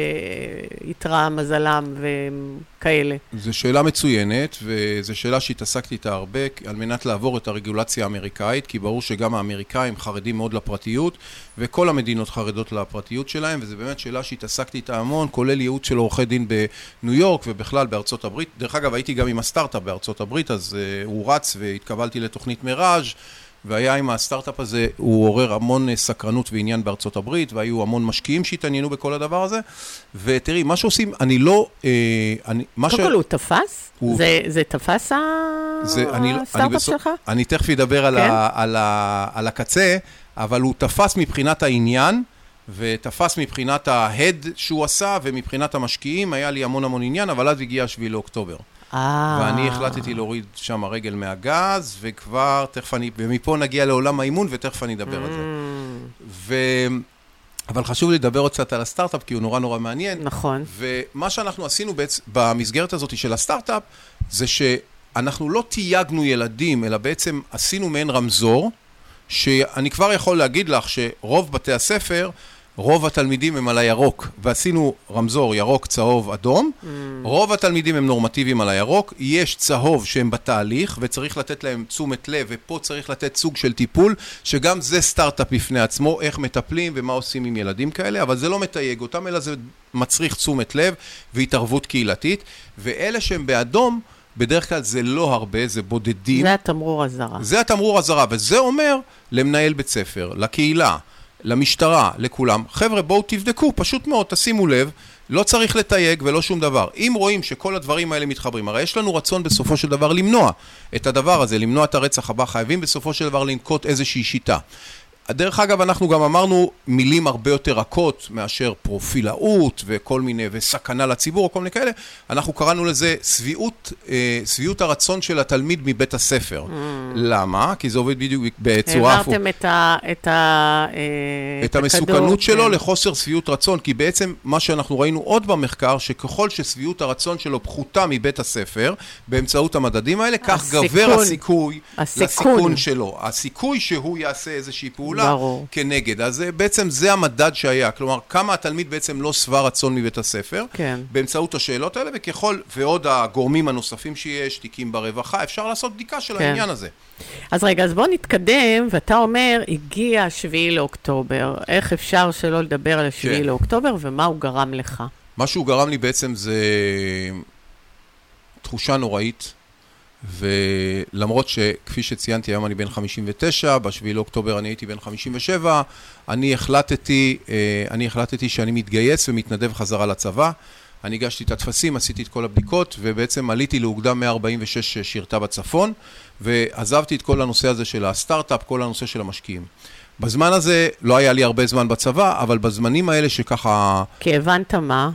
שיתרע מזלם וכאלה. זו שאלה מצוינת, וזו שאלה שהתעסקתי איתה הרבה, על מנת לעבור את הרגולציה האמריקאית, כי ברור שגם האמריקאים חרדים מאוד לפרטיות, וכל המדינות חרדות לפרטיות שלהם, וזו באמת שאלה שהתעסקתי איתה המון, כולל ייעוץ של עורכי דין בניו יורק, ובכלל בארצות הברית. דרך אגב, הייתי גם עם הסטארט-אפ בארצות הברית, אז הוא רץ והתקבלתי לתוכנית מיראז', והיה עם הסטארט-אפ הזה, הוא עורר המון סקרנות ועניין בארצות הברית, והיו המון משקיעים שהתעניינו בכל הדבר הזה, ותראי, מה שעושים, אני לא... קודם כל, הוא תפס? זה תפס הסטארט-אפ שלך? אני תכף אדבר על הקצה, אבל הוא תפס מבחינת העניין, ותפס מבחינת ההד שהוא עשה, ומבחינת המשקיעים, היה לי המון עניין, אבל אז הגיע 7 לאוקטובר. ואני החלטתי להוריד שם הרגל מהגז, וכבר, ומפה נגיע לעולם האימון, ותכף אני אדבר על זה. אבל חשוב לי לדבר עוד קצת על הסטארט-אפ, כי הוא נורא מעניין. נכון. ומה שאנחנו עשינו במסגרת הזאת של הסטארט-אפ, זה שאנחנו לא תייגנו ילדים, אלא בעצם עשינו מעין רמזור, שאני כבר יכול להגיד לך שרוב בתי הספר, רוב התלמידים הם על הירוק, ועשינו רמזור ירוק, צהוב, אדום. רוב התלמידים הם נורמטיביים על הירוק, יש צהוב שהם בתהליך, וצריך לתת להם תשומת לב, ופה צריך לתת סוג של טיפול, שגם זה סטארט-אפ בפני עצמו, איך מטפלים ומה עושים עם ילדים כאלה, אבל זה לא מתייג אותם, אלא זה מצריך תשומת לב והתערבות קהילתית, ואלה שהם באדום, בדרך כלל זה לא הרבה, זה בודדים. זה התמרור הזרה. זה התמרור הזרה, וזה אומר למנהל בית ספר, לקהילה, למשטרה, לכולם. חבר'ה, בואו תבדקו, פשוט מאוד, תשימו לב, לא צריך לתייג ולא שום דבר. אם רואים שכל הדברים האלה מתחברים, הרי יש לנו רצון בסופו של דבר למנוע את הדבר הזה, למנוע את הרצח הבא, חייבים בסופו של דבר לנקוט איזושהי שיטה. דרך אגב, אנחנו גם אמרנו מילים הרבה יותר רכות מאשר פרופילאות וכל מיני, וסכנה לציבור או כל מיני כאלה. אנחנו קראנו לזה שביעות הרצון של התלמיד מבית הספר. למה? כי זה עובד בדיוק בצורה... העברתם את המסוכנות שלו לחוסר שביעות רצון, כי בעצם מה שאנחנו ראינו עוד במחקר, שככל ששביעות הרצון שלו פחותה מבית הספר, באמצעות המדדים האלה, כך גבר הסיכוי לסיכון שלו. הסיכוי שהוא יעשה איזושהי פעולה כנגד. אז בעצם זה המדד שהיה. כלומר, כמה התלמיד בעצם לא שבע רצון מבית הספר, באמצעות השאלות האלה, וככל ועוד הגורמים הנוספים שיש, תיקים ברווחה, אפשר לעשות בדיקה של העניין הזה. אז רגע, אז בוא נתקדם, ואתה אומר, הגיע 7 לאוקטובר, איך אפשר שלא לדבר על 7 לאוקטובר, ומה הוא גרם לך? מה שהוא גרם לי בעצם זה תחושה נוראית, ולמרות שכפי שציינתי, היום אני בן 59, ב7 לאוקטובר אני הייתי בן 57, אני החלטתי שאני מתגייס ומתנדב חזרה לצבא, אני הגשתי את התפסים, עשיתי את כל הבדיקות, ובעצם עליתי לאוגדה 146 שירתה בצפון, ועזבתי את כל הנושא הזה של הסטארט-אפ, כל הנושא של המשקיעים. בזמן הזה לא היה לי הרבה זמן בצבא, אבל בזמנים האלה שככה... כי הבנת מה?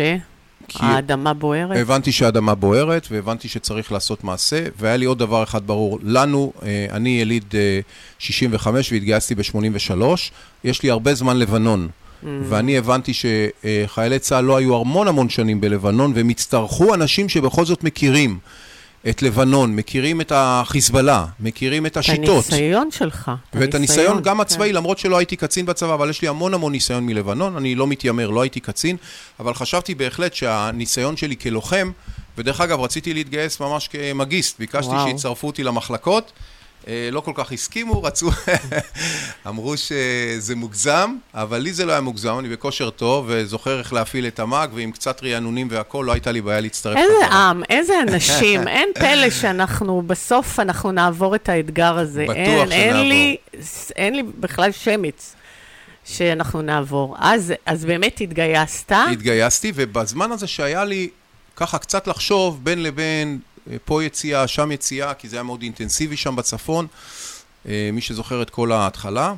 האדמה בוערת? הבנתי שהאדמה בוערת, והבנתי שצריך לעשות מעשה, והיה לי עוד דבר אחד ברור. לנו, אני יליד 65 והתגייסתי ב-83, יש לי הרבה זמן לבנון. ואני הבנתי שחיילי צה"ל לא היו המון שנים בלבנון, והם הצטרכו אנשים שבכל זאת מכירים את לבנון, מכירים את החיזבאללה, מכירים את השיטות. את הניסיון שלך. ואת הניסיון גם הצבאי, למרות שלא הייתי קצין בצבא, אבל יש לי המון ניסיון מלבנון, אני לא מתיימר, לא הייתי קצין, אבל חשבתי בהחלט שהניסיון שלי כלוחם, ודרך אגב רציתי להתגייס ממש כמגיסט, ביקשתי שיצרפו אותי למחלקות, לא כל כך הסכימו, רצו, אמרו שזה מוגזם, אבל לי זה לא היה מוגזם, אני בכושר טוב, וזוכר איך להפעיל את המאג, ועם קצת רענונים והכל, לא הייתה לי בעיה להצטרף. איזה עם, איזה אנשים, אין פלא שאנחנו, בסוף אנחנו נעבור את האתגר הזה. בטוח שנעבור. אין לי בכלל שמץ שאנחנו נעבור. אז באמת התגייסת? התגייסתי, ובזמן הזה שהיה לי ככה קצת לחשוב בין לבין, פה יציאה, שם יציאה, כי זה היה מאוד אינטנסיבי שם בצפון, מי שזוכר את כל ההתחלה,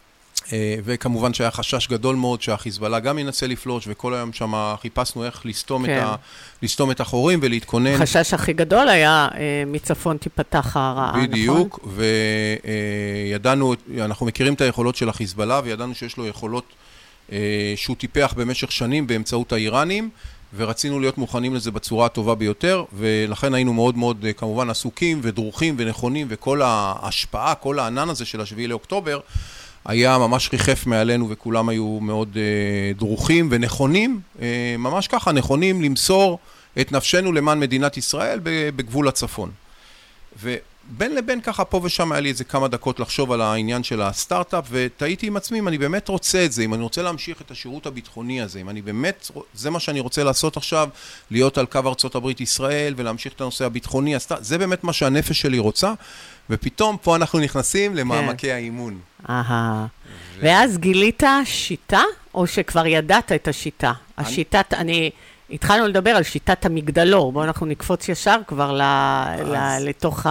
וכמובן שהיה חשש גדול מאוד שהחיזבאללה גם ינסה לפלוש, וכל היום שם חיפשנו איך לסתום את החורים ולהתכונן. החשש הכי גדול היה מצפון תיפתח הרעה, נכון? בדיוק, וידענו, אנחנו מכירים את היכולות של החיזבאללה, וידענו שיש לו יכולות שהוא טיפח במשך שנים באמצעות האיראנים, ורצינו להיות מוכנים לזה בצורה הטובה ביותר, ולכן היינו מאוד כמובן עסוקים ודרוכים ונכונים, וכל ההשפעה, כל הענן הזה של 7 לאוקטובר, היה ממש ריחף מעלינו, וכולם היו מאוד דרוכים ונכונים, ממש ככה, נכונים למסור את נפשנו למען מדינת ישראל בגבול הצפון. ובין לבין ככה פה ושם היה לי איזה כמה דקות לחשוב על העניין של הסטארט-אפ, ותהיתי עם עצמי אם אני באמת רוצה את זה, אם אני רוצה להמשיך את השירות הביטחוני הזה, אם אני באמת, זה מה שאני רוצה לעשות עכשיו, להיות על קו ארצות הברית ישראל, ולהמשיך את הנושא הביטחוני, זה באמת מה שהנפש שלי רוצה, ופתאום פה אנחנו נכנסים למעמקי האימון. ואז גילית שיטה, או שכבר ידעת את השיטה? השיטת, התחלנו לדבר על שיטת המגדלור, בואו אנחנו נקפוץ ישר כבר לתוך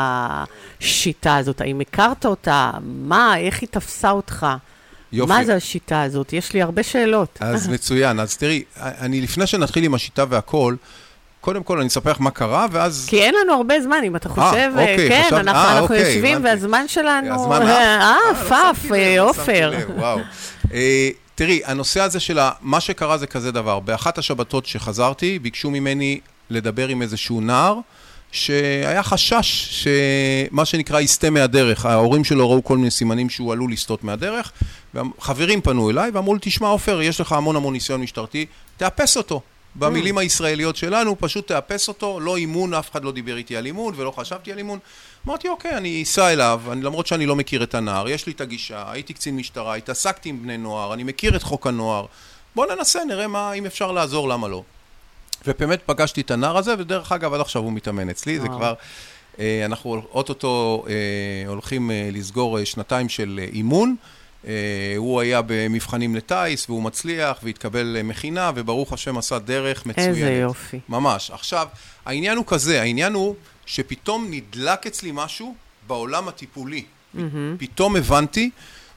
השיטה הזאת. האם הכרת אותה? מה? איך היא תפסה אותך? יופי. מה זה השיטה הזאת? יש לי הרבה שאלות. אז מצוין. אז תראי, אני לפני שנתחיל עם השיטה והכל, קודם כל אני אספר לך מה קרה, ואז... כי אין לנו הרבה זמן, אם אתה חושב, כן, אנחנו יושבים, והזמן שלנו... פאף, אופר. וואו. תראי, הנושא הזה של מה שקרה זה כזה דבר. באחת השבתות שחזרתי, ביקשו ממני לדבר עם איזשהו נער, שהיה חשש שמה שנקרא יסתה מהדרך. ההורים שלו ראו כל מיני סימנים שהוא עלול לסטות מהדרך, וחברים פנו אליי ואמרו לי, תשמע עופר, יש לך המון ניסיון משטרתי, תאפס אותו. במילים הישראליות שלנו, פשוט תאפס אותו, לא אימון, אף אחד לא דיבר איתי על אימון ולא חשבתי על אימון. אמרתי, אוקיי, אני אסע אליו, למרות שאני לא מכיר את הנער, יש לי את הגישה, הייתי קצין משטרה, התעסקתי עם בני נוער, אני מכיר את חוק הנוער, בוא ננסה, נראה אם אפשר לעזור, למה לא. ובאמת פגשתי את הנער הזה, ודרך אגב, עד עכשיו הוא מתאמן אצלי, זה כבר, אנחנו אוטוטו הולכים לסגור 2 של אימון, הוא היה במבחנים לטייס, והוא מצליח, והתקבל מכינה, וברוך השם עשה דרך מצוינת. איזה יופי. ממש. עכשיו, העניין הוא כזה, העניין הוא שפתאום נדלק אצלי משהו בעולם הטיפולי. פתאום הבנתי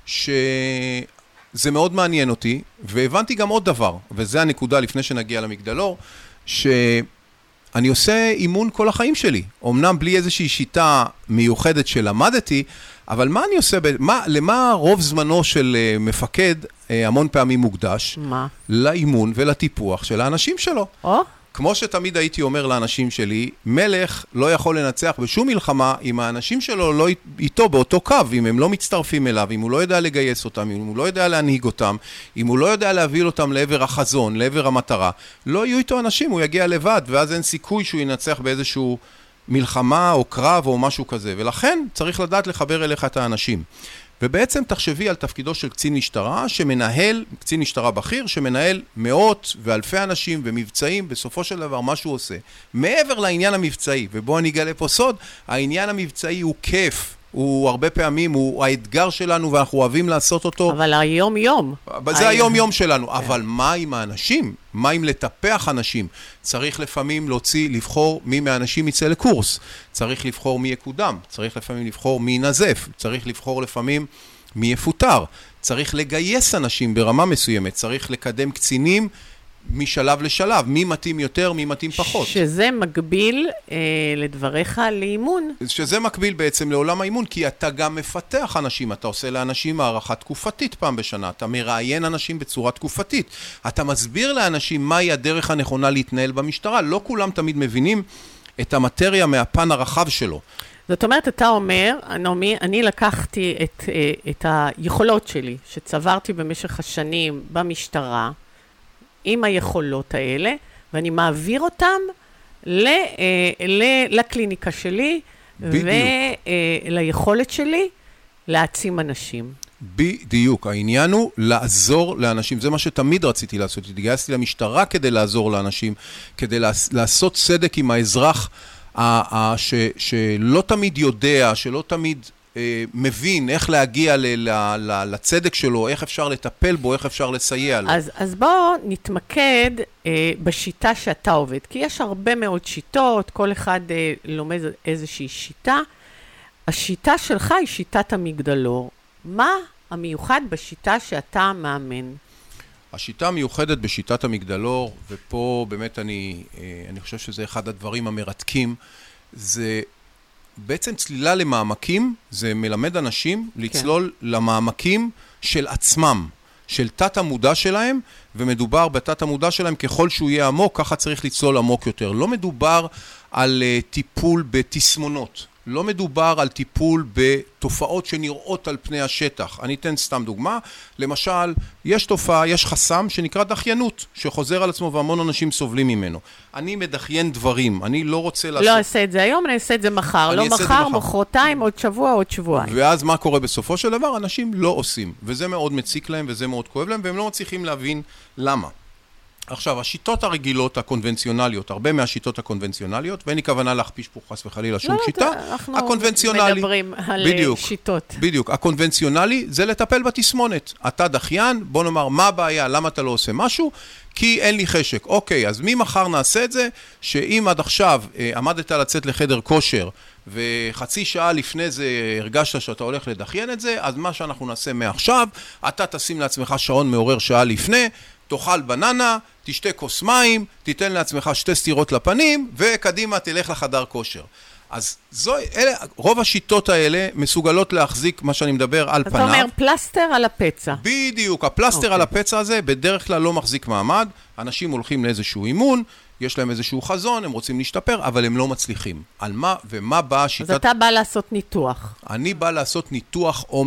שזה מאוד מעניין אותי, והבנתי גם עוד דבר, וזה הנקודה לפני שנגיע למגדלור, שאני עושה אימון כל החיים שלי. אמנם בלי איזושהי שיטה מיוחדת שלמדתי, אבל מה אני עושה, למה רוב זמנו של מפקד המון פעמים מוקדש? מה? לאימון ולטיפוח של האנשים שלו. או? כמו שתמיד הייתי אומר לאנשים שלי, מלך לא יכול לנצח בשום מלחמה אם האנשים שלו לא איתו באותו קו, אם הם לא מצטרפים אליו, אם הוא לא יודע לגייס אותם, אם הוא לא יודע להנהיג אותם, אם הוא לא יודע להביא אותם לעבר החזון, לעבר המטרה. לא יהיו איתו אנשים, הוא יגיע לבד, ואז אין סיכוי שהוא ינצח באיזשהו מלחמה או קרב או משהו כזה. ולכן צריך לדעת לחבר אליך את האנשים. ובעצם תחשבי על תפקידו של קצין משטרה שמנהל, קצין משטרה בכיר, שמנהל מאות ואלפי אנשים ומבצעים, בסופו של דבר מה שהוא עושה. מעבר לעניין המבצעי, ובוא אני אגלה פה סוד, העניין המבצעי הוא כיף, הוא הרבה פעמים, הוא האתגר שלנו ואנחנו אוהבים לעשות אותו. אבל היום יום. זה היום יום שלנו, אבל מה עם האנשים? מה עם לטפח אנשים? צריך לפעמים לבחור מי מהאנשים יצא לקורס, צריך לבחור מי יקודם, צריך לפעמים לבחור מי ינזף, צריך לבחור לפעמים מי יפוטר, צריך לגייס אנשים ברמה מסוימת, צריך לקדם קצינים משלב לשלב, מי מתאים יותר, מי מתאים פחות. שזה מקביל לדבריך לאימון. שזה מקביל בעצם לעולם האימון, כי אתה גם מפתח אנשים, אתה עושה לאנשים הערכה תקופתית פעם בשנה, אתה מראיין אנשים בצורה תקופתית, אתה מסביר לאנשים מהי הדרך הנכונה להתנהל במשטרה, לא כולם תמיד מבינים את המטריה מהפן הרחב שלו. זאת אומרת, אתה אומר, נעמי, אני לקחתי את היכולות שלי, שצברתי במשך השנים במשטרה, עם היכולות האלה, ואני מעביר אותם לקליניקה שלי, וליכולת שלי להעצים אנשים. בדיוק, העניין הוא לעזור לאנשים, זה מה שתמיד רציתי לעשות, התגייסתי למשטרה כדי לעזור לאנשים, כדי לעשות צדק עם האזרח שלא תמיד יודע, שלא תמיד מבין איך להגיע לצדק שלו, איך אפשר לטפל בו, איך אפשר לסייע לו. אז בואו נתמקד בשיטה שאתה עובד, כי יש הרבה מאוד שיטות, כל אחד לומד איזושהי שיטה. השיטה שלך היא שיטת המגדלור. מה המיוחד בשיטה שאתה מאמן? השיטה המיוחדת בשיטת המגדלור, ופה באמת אני חושב שזה אחד הדברים המרתקים, זה בעצם צלילה למעמקים, זה מלמד אנשים לצלול למעמקים של עצמם, של תת המודע שלהם, ומדובר בתת המודע שלהם ככל שהוא יהיה עמוק, ככה צריך לצלול עמוק יותר. לא מדובר על טיפול בתסמונות, לא מדובר על טיפול בתופעות שנראות על פני השטח. אני אתן סתם דוגמה, למשל, יש תופעה, יש חסם שנקרא דחיינות, שחוזר על עצמו והמון אנשים סובלים ממנו. אני מדחיין דברים, אני לא רוצה לעשות... לא אעשה את זה היום, אני אעשה את זה מחר. לא מחר, מחרתיים, עוד שבוע, עוד שבועיים. ואז מה קורה בסופו של דבר? אנשים לא עושים, וזה מאוד מציק להם וזה מאוד כואב להם, והם לא מצליחים להבין למה. עכשיו, השיטות הרגילות, הקונבנציונליות, הרבה מהשיטות הקונבנציונליות, ואין לי כוונה להכפיש פה חס וחלילה שום שיטה, הקונבנציונלי, אנחנו מדברים על שיטות. בדיוק, הקונבנציונלי זה לטפל בתסמונת. אתה דחיין, בוא נאמר, מה הבעיה, למה אתה לא עושה משהו? כי אין לי חשק. אוקיי, אז ממחר נעשה את זה, שאם עד עכשיו עמדת לצאת לחדר כושר, וחצי שעה לפני זה הרגשת שאתה הולך לדחיין את זה, אז מה שאנחנו נעשה מעכשיו, אתה תשים לעצמך שעון מעורר שעה לפני, תאכל בננה, תשתה כוס מים, תיתן לעצמך 2 סטירות לפנים, וקדימה תלך לחדר כושר. אז רוב השיטות האלה מסוגלות להחזיק מה שאני מדבר על פניו. אתה אומר פלסטר על הפצע. בדיוק, הפלסטר על הפצע הזה בדרך כלל לא מחזיק מעמד, אנשים הולכים לאיזשהו אימון, יש להם איזשהו חזון, הם רוצים להשתפר, אבל הם לא מצליחים. על מה ומה באה שיטת... אז אתה בא לעשות ניתוח. אני בא לעשות ניתוח עומק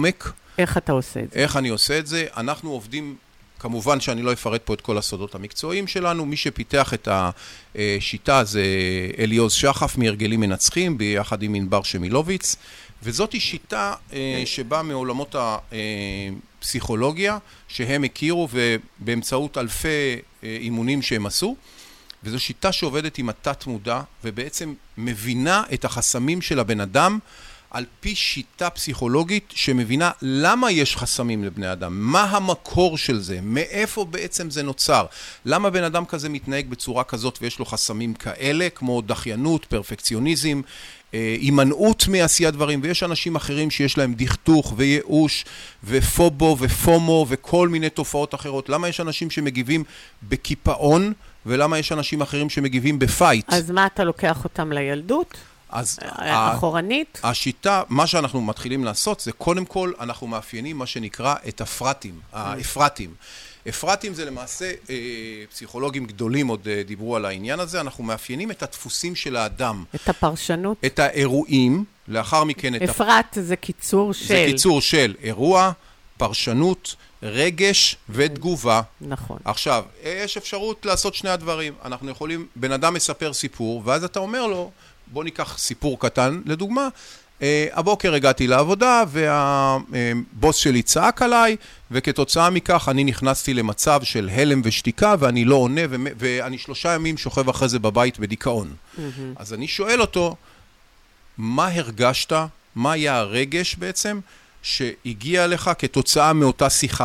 איך אתה עושה את זה? איך אני עושה את זה? אנחנו עובדים, כמובן שאני לא אפרט פה את כל הסודות המקצועיים שלנו, מי שפיתח את השיטה זה אליעוז שחף מהרגלים מנצחים, ביחד עם ענבר שמילוביץ, וזאת היא שיטה שבאה מעולמות הפסיכולוגיה, שהם הכירו ובאמצעות אלפי אימונים שהם עשו, וזו שיטה שעובדת עם התת מודע, ובעצם מבינה את החסמים של הבן אדם, על פי שיטה פסיכולוגית שמבינה למה יש חסמים לבני אדם, מה המקור של זה, מאיפה בעצם זה נוצר, למה בן אדם כזה מתנהג בצורה כזאת ויש לו חסמים כאלה, כמו דחיינות, פרפקציוניזם, הימנעות מעשיית דברים, ויש אנשים אחרים שיש להם דכתוך וייאוש ופובו ופומו וכל מיני תופעות אחרות. למה יש אנשים שמגיבים בקיפאון, ולמה יש אנשים אחרים שמגיבים בפייט? אז מה אתה לוקח אותם לילדות? אז אחורנית? השיטה, מה שאנחנו מתחילים לעשות, זה קודם כל אנחנו מאפיינים מה שנקרא את האפרטים. אפרטים זה למעשה, פסיכולוגים גדולים עוד דיברו על העניין הזה, אנחנו מאפיינים את הדפוסים של האדם. את הפרשנות? את האירועים, לאחר מכן את... אפרת זה קיצור של... זה קיצור של אירוע, פרשנות, רגש ותגובה. נכון. עכשיו, יש אפשרות לעשות שני הדברים. אנחנו יכולים, בן אדם מספר סיפור, ואז אתה אומר לו, בוא ניקח סיפור קטן, לדוגמה, הבוקר הגעתי לעבודה והבוס שלי צעק עליי, וכתוצאה מכך אני נכנסתי למצב של הלם ושתיקה, ואני לא עונה, ואני 3 ימים שוכב אחרי זה בבית בדיכאון. אז אני שואל אותו, מה הרגשת, מה היה הרגש בעצם, שהגיע לך כתוצאה מאותה שיחה?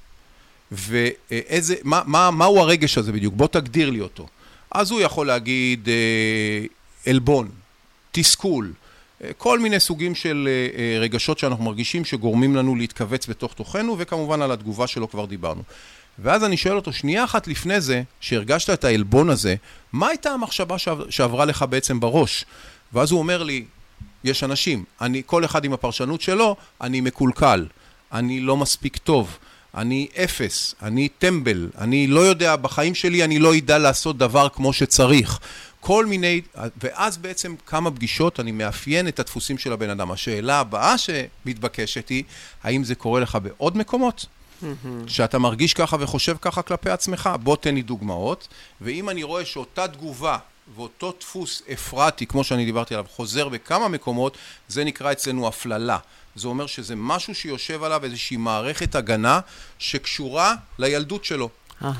ואיזה, מהו הרגש הזה בדיוק? בוא תגדיר לי אותו. אז הוא יכול להגיד אלבון, תסכול, כל מיני סוגים של רגשות שאנחנו מרגישים שגורמים לנו להתכווץ בתוך תוכנו, וכמובן על התגובה שלו כבר דיברנו. ואז אני שואל אותו, שנייה אחת לפני זה, שהרגשת את האלבון הזה, מה הייתה המחשבה שעברה לך בעצם בראש? ואז הוא אומר לי, יש אנשים, כל אחד עם הפרשנות שלו, אני מקולקל, אני לא מספיק טוב, אני אפס, אני טמבל, אני לא יודע, בחיים שלי אני לא ידע לעשות דבר כמו שצריך. כל מיני, ואז בעצם כמה פגישות אני מאפיין את הדפוסים של הבן אדם. השאלה הבאה שמתבקשת היא, האם זה קורה לך בעוד מקומות? שאתה מרגיש ככה וחושב ככה כלפי עצמך? בוא תן לי דוגמאות, ואם אני רואה שאותה תגובה ואותו דפוס אפרטי, כמו שאני דיברתי עליו, חוזר בכמה מקומות, זה נקרא אצלנו הפללה. זה אומר שזה משהו שיושב עליו איזושהי מערכת הגנה שקשורה לילדות שלו.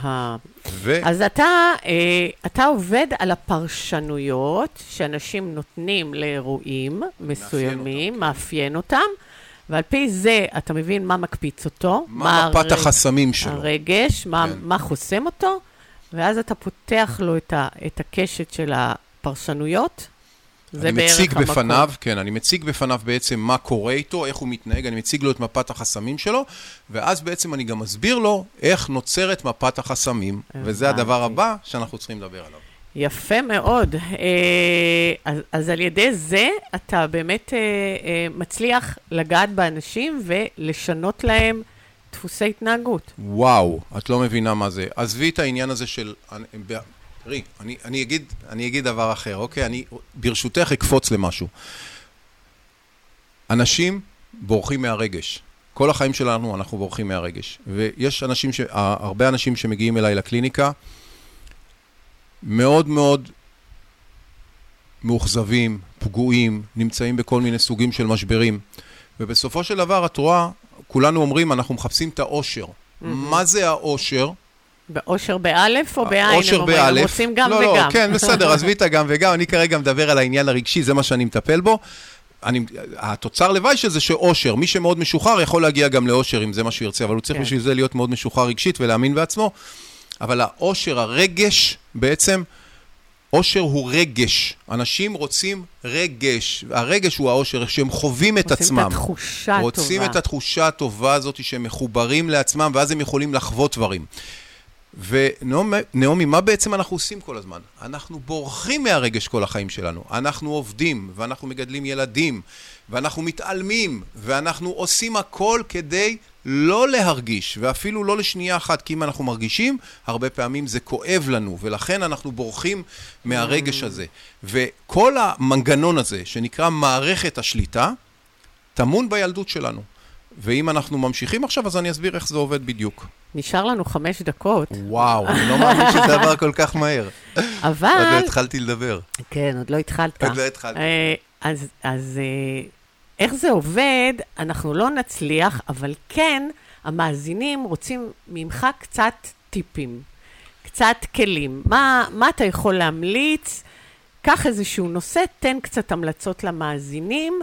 אז אתה עובד על הפרשנויות שאנשים נותנים לאירועים מסוימים, מאפיין אותם, ועל פי זה אתה מבין מה מקפיץ אותו, מה מפת החסמים שלו, הרגש, מה חוסם אותו, ואז אתה פותח לו את הקשת של הפרשנויות. אני מציג בפניו, כן, אני מציג בפניו בעצם מה קורה איתו, איך הוא מתנהג, אני מציג לו את מפת החסמים שלו, ואז בעצם אני גם מסביר לו איך נוצרת מפת החסמים, וזה הדבר הבא שאנחנו צריכים לדבר עליו. יפה מאוד. אז על ידי זה אתה באמת מצליח לגעת באנשים ולשנות להם דפוסי התנהגות. וואו, את לא מבינה מה זה. עזבי את העניין הזה של... תראי, אני אגיד דבר אחר, אוקיי? אני ברשותך אקפוץ למשהו. אנשים בורחים מהרגש. כל החיים שלנו אנחנו בורחים מהרגש. ויש הרבה אנשים שמגיעים אליי לקליניקה, מאוד מאוד מאוכזבים, פגועים, נמצאים בכל מיני סוגים של משברים. ובסופו של דבר, את רואה, כולנו אומרים, אנחנו מחפשים את האושר. מה זה האושר? באושר באלף או בעין? אושר באלף. הם רוצים גם וגם. לא, כן, בסדר, עזבי את הגם וגם. אני כרגע מדבר על העניין הרגשי, זה מה שאני מטפל בו. התוצר לוואי של זה שאושר, מי שמאוד משוחרר יכול להגיע גם לאושר, אם זה מה שהוא ירצה, אבל הוא צריך בשביל זה להיות מאוד משוחרר רגשית ולהאמין בעצמו. אבל האושר, הרגש, בעצם, אושר הוא רגש. אנשים רוצים רגש. הרגש הוא האושר, שהם חווים את עצמם. רוצים את התחושה הטובה. רוצים את התחושה הטובה הזאת, שהם מחוברים לעצמם, ואז הם יכולים לחוות דברים. ונעמי, מה בעצם אנחנו עושים כל הזמן? אנחנו בורחים מהרגש כל החיים שלנו. אנחנו עובדים, ואנחנו מגדלים ילדים, ואנחנו מתעלמים, ואנחנו עושים הכל כדי לא להרגיש, ואפילו לא לשנייה אחת, כי אם אנחנו מרגישים, הרבה פעמים זה כואב לנו, ולכן אנחנו בורחים מהרגש הזה. וכל המנגנון הזה, שנקרא מערכת השליטה, תמון בילדות שלנו. ואם אנחנו ממשיכים עכשיו, אז אני אסביר איך זה עובד בדיוק. נשאר לנו 5 דקות. וואו, אני לא מאמין שזה עבר כל כך מהר. אבל... עוד לא התחלתי לדבר. כן, עוד לא התחלת. עוד לא התחלתי. אז איך זה עובד, אנחנו לא נצליח, אבל כן, המאזינים רוצים ממך קצת טיפים, קצת כלים. מה אתה יכול להמליץ? קח איזשהו נושא, תן קצת המלצות למאזינים,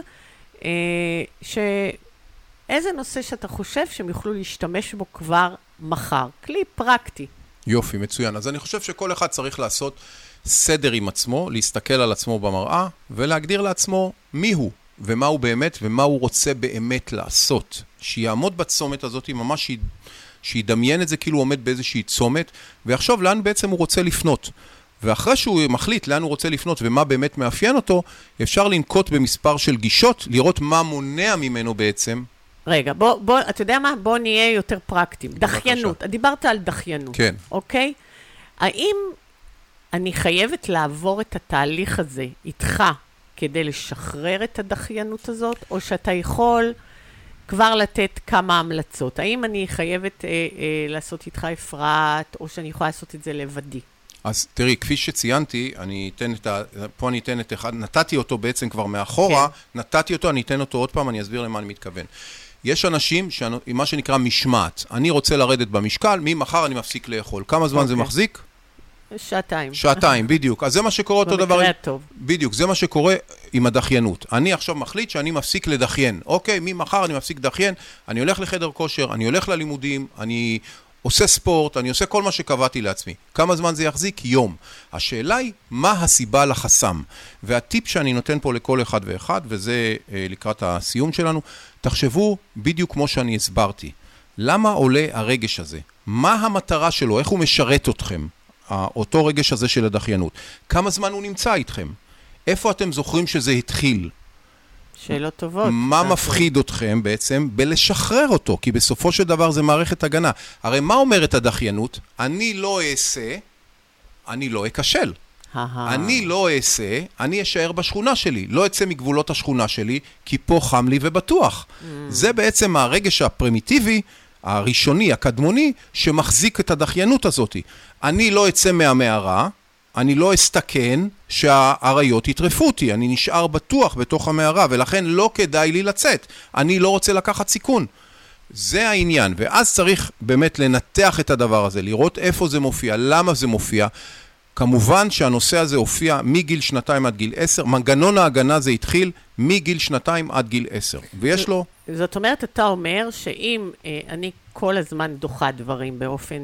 איזה נושא שאתה חושב שהם יוכלו להשתמש בו כבר מחר. כלי פרקטי. יופי, מצוין. אז אני חושב שכל אחד צריך לעשות סדר עם עצמו, להסתכל על עצמו במראה, ולהגדיר לעצמו מי הוא, ומה הוא באמת, ומה הוא רוצה באמת לעשות. שיעמוד בצומת הזאת, ממש שידמיין את זה כאילו הוא עומד באיזושהי צומת, ויחשוב לאן בעצם הוא רוצה לפנות. ואחרי שהוא מחליט לאן הוא רוצה לפנות ומה באמת מאפיין אותו, אפשר לנקוט במספר של גישות, לראות מה מונע ממנו בעצם. רגע, בוא, אתה יודע מה? בוא נהיה יותר פרקטיים. דחיינות. דיברת על דחיינות. כן. אוקיי? האם אני חייבת לעבור את התהליך הזה איתך כדי לשחרר את הדחיינות הזאת, או שאתה יכול כבר לתת כמה המלצות? האם אני חייבת לעשות איתך אפרת, או שאני יכולה לעשות את זה לבדי? אז תראי, כפי שציינתי, פה אני אתן את אחד, נתתי אותו בעצם כבר מאחורה, כן. נתתי אותו, אני אתן אותו עוד פעם, אני אסביר למה אני מתכוון. יש אנשים, מה שנקרא משמעת, אני רוצה לרדת במשקל, ממחר אני מפסיק לאכול. כמה זמן זה מחזיק? שעתיים, בדיוק. אז זה מה שקורה אותו דבר. במקרה הטוב. בדיוק, זה מה שקורה עם הדחיינות. אני עכשיו מחליט שאני מפסיק לדחיין. אוקיי, ממחר אני מפסיק לדחיין, אני הולך לחדר כושר, אני הולך ללימודים, אני עושה ספורט, אני עושה כל מה שקבעתי לעצמי. כמה זמן זה יחזיק? יום. השאלה היא, מה הסיבה לחסם? והטיפ שאני נותן פה לכל אחד ואחד, וזה לקראת הסיום שלנו, תחשבו בדיוק כמו שאני הסברתי. למה עולה הרגש הזה? מה המטרה שלו? איך הוא משרת אתכם? אותו רגש הזה של הדחיינות. כמה זמן הוא נמצא איתכם? איפה אתם זוכרים שזה התחיל? שאלות טובות. מה מפחיד אתכם בעצם בלשחרר אותו? כי בסופו של דבר זה מערכת הגנה. הרי מה אומרת הדחיינות? אני לא אעשה, אני לא אקשל. אני לא אעשה, אני אשאר בשכונה שלי. לא אצא מגבולות השכונה שלי, כי פה חם לי ובטוח. זה בעצם הרגש הפרימיטיבי, הראשוני, הקדמוני, שמחזיק את הדחיינות הזאת. אני לא אצא מהמערה, אני לא אסתכן שהעריות יטרפו אותי, אני נשאר בטוח בתוך המערה, ולכן לא כדאי לי לצאת. אני לא רוצה לקחת סיכון. זה העניין, ואז צריך באמת לנתח את הדבר הזה, לראות איפה זה מופיע, למה זה מופיע. כמובן שהנושא הזה הופיע מגיל 2 עד גיל 10, מנגנון ההגנה זה התחיל מגיל 2 עד גיל 10, ויש לו... זאת אומרת, אתה אומר שאם אני כל הזמן דוחה דברים באופן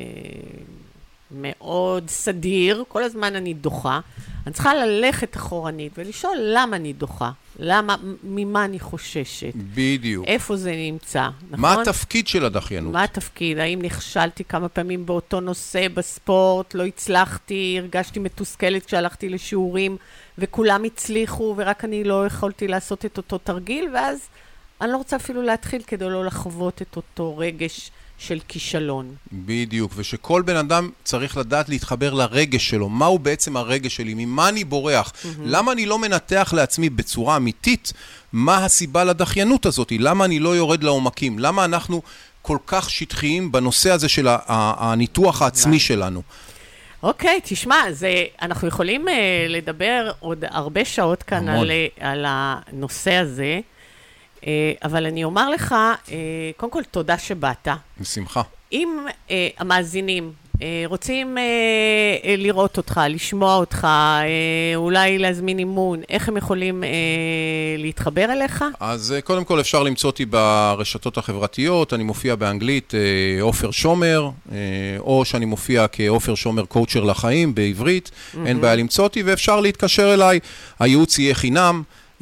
מאוד סדיר, כל הזמן אני דוחה, אני צריכה ללכת אחורנית ולשאול למה אני דוחה, ממה אני חוששת. בדיוק. איפה זה נמצא, נכון? מה התפקיד של הדחיינות? מה התפקיד? האם נכשלתי כמה פעמים באותו נושא בספורט, לא הצלחתי, הרגשתי מתוסכלת כשהלכתי לשיעורים, וכולם הצליחו, ורק אני לא יכולתי לעשות את אותו תרגיל, ואז אני לא רוצה אפילו להתחיל כדי לא לחוות את אותו רגש של כישלון. בדיוק, ושכל בן אדם צריך לדעת להתחבר לרגש שלו. מהו בעצם הרגש שלי? ממה אני בורח? למה אני לא מנתח לעצמי בצורה אמיתית מה הסיבה לדחיינות הזאת? למה אני לא יורד לעומקים? למה אנחנו כל כך שטחיים בנושא הזה של הניתוח העצמי שלנו? אוקיי, תשמע, אנחנו יכולים לדבר עוד הרבה שעות כאן על הנושא הזה, אבל אני אומר לך, קודם כל תודה שבאת. בשמחה. אם המאזינים רוצים לראות אותך, לשמוע אותך, אולי להזמין אימון, איך הם יכולים להתחבר אליך? אז קודם כל אפשר למצוא אותי ברשתות החברתיות, אני מופיע באנגלית אופר שומר, או שאני מופיע כאופר שומר קואוצ'ר לחיים בעברית, אין בעיה למצוא אותי, ואפשר להתקשר אליי, הייעוץ יהיה חינם,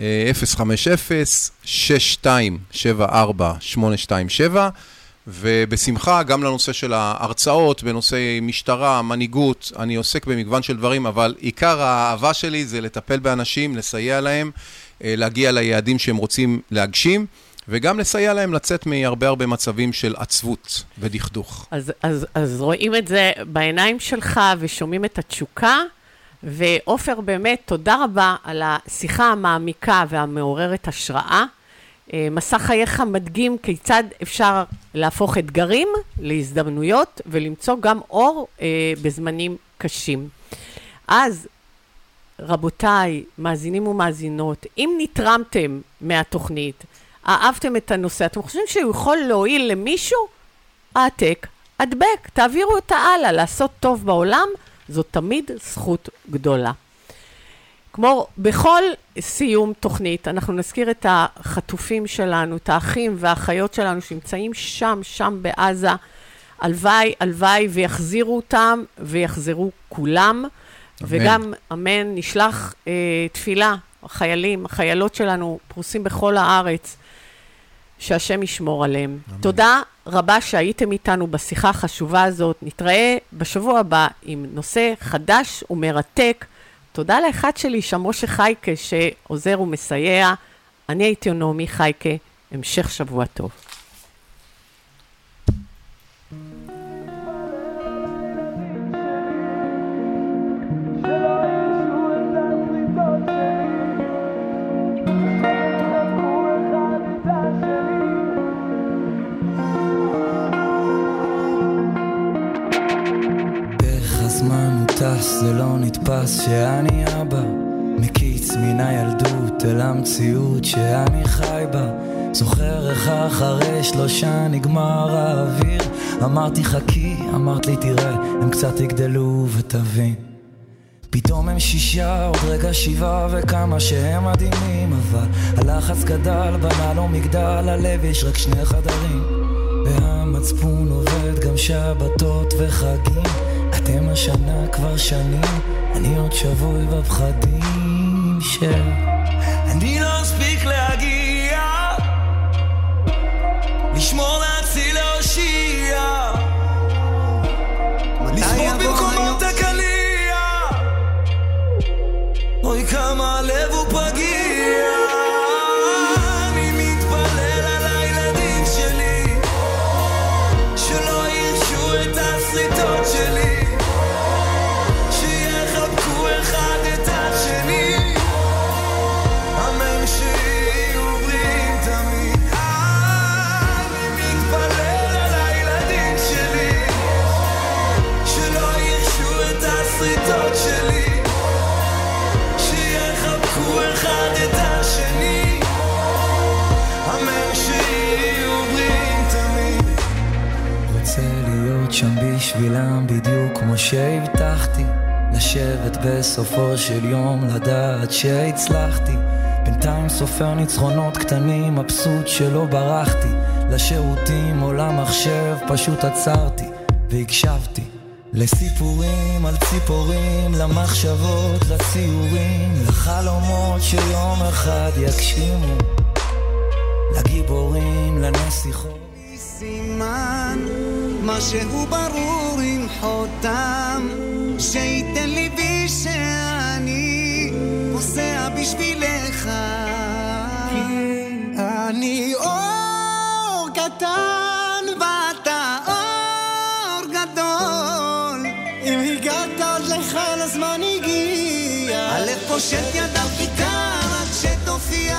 050-6274-827, ובשמחה גם לנושא של ההרצאות, בנושא משטרה, מנהיגות, אני עוסק במגוון של דברים, אבל עיקר האהבה שלי זה לטפל באנשים, לסייע להם, להגיע ליעדים שהם רוצים להגשים, וגם לסייע להם לצאת מהרבה מצבים של עצבות ודכדוך. אז רואים את זה בעיניים שלך ושומעים את התשוקה, ואופר באמת תודה רבה על השיחה המעמיקה והמעוררת השראה. מסע חייך מדגים כיצד אפשר להפוך אתגרים להזדמנויות ולמצוא גם אור בזמנים קשים. אז רבותיי, מאזינים ומאזינות, אם נתרמתם מהתוכנית, אהבתם את הנושא, אתם חושבים שהוא יכול להועיל למישהו? העתק, הדבק, תעבירו אותה הלאה, לעשות טוב בעולם, זו תמיד זכות גדולה. כמו בכל סיום תוכנית, אנחנו נזכיר את החטופים שלנו, את האחים והאחיות שלנו שנמצאים שם בעזה, הלוואי ויחזירו אותם ויחזרו כולם, אמן. וגם אמן, נשלח תפילה, החיילות שלנו פרוסים בכל הארץ, שהשם ישמור עליהם. אמן. תודה רבה שהייתם איתנו בשיחה החשובה הזאת, נתראה בשבוע הבא עם נושא חדש ומרתק. תודה לאחד שלי, שמשה חייקה, שעוזר ומסייע. אני הייתי נעמי חייקה, המשך שבוע טוב. זה לא נתפס שאני אבא מקיץ מן הילדות אל המציאות שאני חי בה. זוכר איך אחרי 3 נגמר האוויר, אמרתי חכי, אמרת לי תראה, הם קצת יגדלו ותבין. פתאום הם 6, עוד רגע 7 וכמה שהם מדהימים, אבל הלחץ גדל, בנה לו מגדל, הלב יש רק 2 חדרים, והמצפון עובד גם שבתות וחגים. אתם השנה כבר שנים, אני עוד שבוי בפחדים אני לא אספיק להגיע, לשמור להציל להושיע, לספוג במקומות הקליע, אוי כמה הלב הוא פגיע. אני מתפלל על הילדים שלי, שלא ירשו את הסריטות שלי, שם בשבילם בדיוק כמו שהבטחתי, לשבת בסופו של יום לדעת שהצלחתי. בינתיים סופר ניצחונות קטנים, מבסוט שלא ברחתי לשירותים או למחשב, פשוט עצרתי והקשבתי לסיפורים על ציפורים, למחשבות, לציורים, לחלומות שיום אחד יגשימו, לגיבורים, לנסיכות. סימן משהו ברור עם חותם, שייתן לי בי שאני פוסע בשבילך, אני אור קטן ואתה אור גדול, אם הגעת עד לכאן הזמן הגיע, הלב פושט ידיו חיכה רק שתופיע.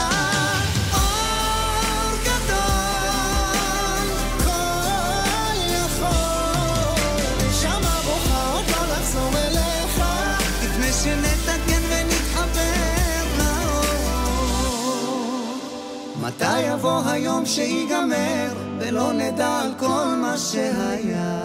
שנתקן ונתחבר לאור, מתי יבוא היום שיגמר ולא נדע על כל מה שהיה.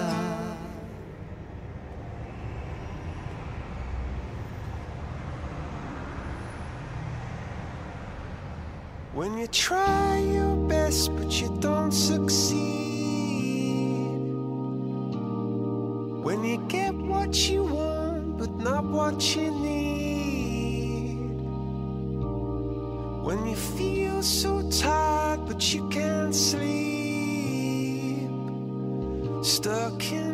When you try your best but you don't succeed, when you get what you want but not what you need, when you feel so tired but you can't sleep, stuck in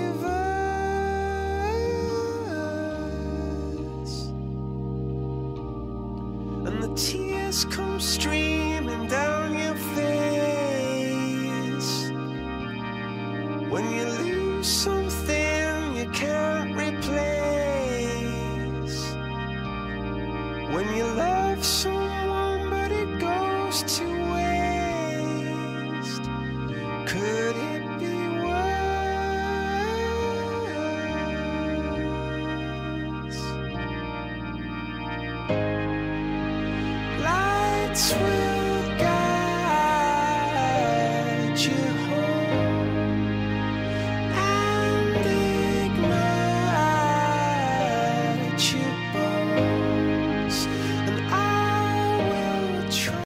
reverse, and the tears come streaming down your face, when you lose something you can't replace, when you love someone but it goes to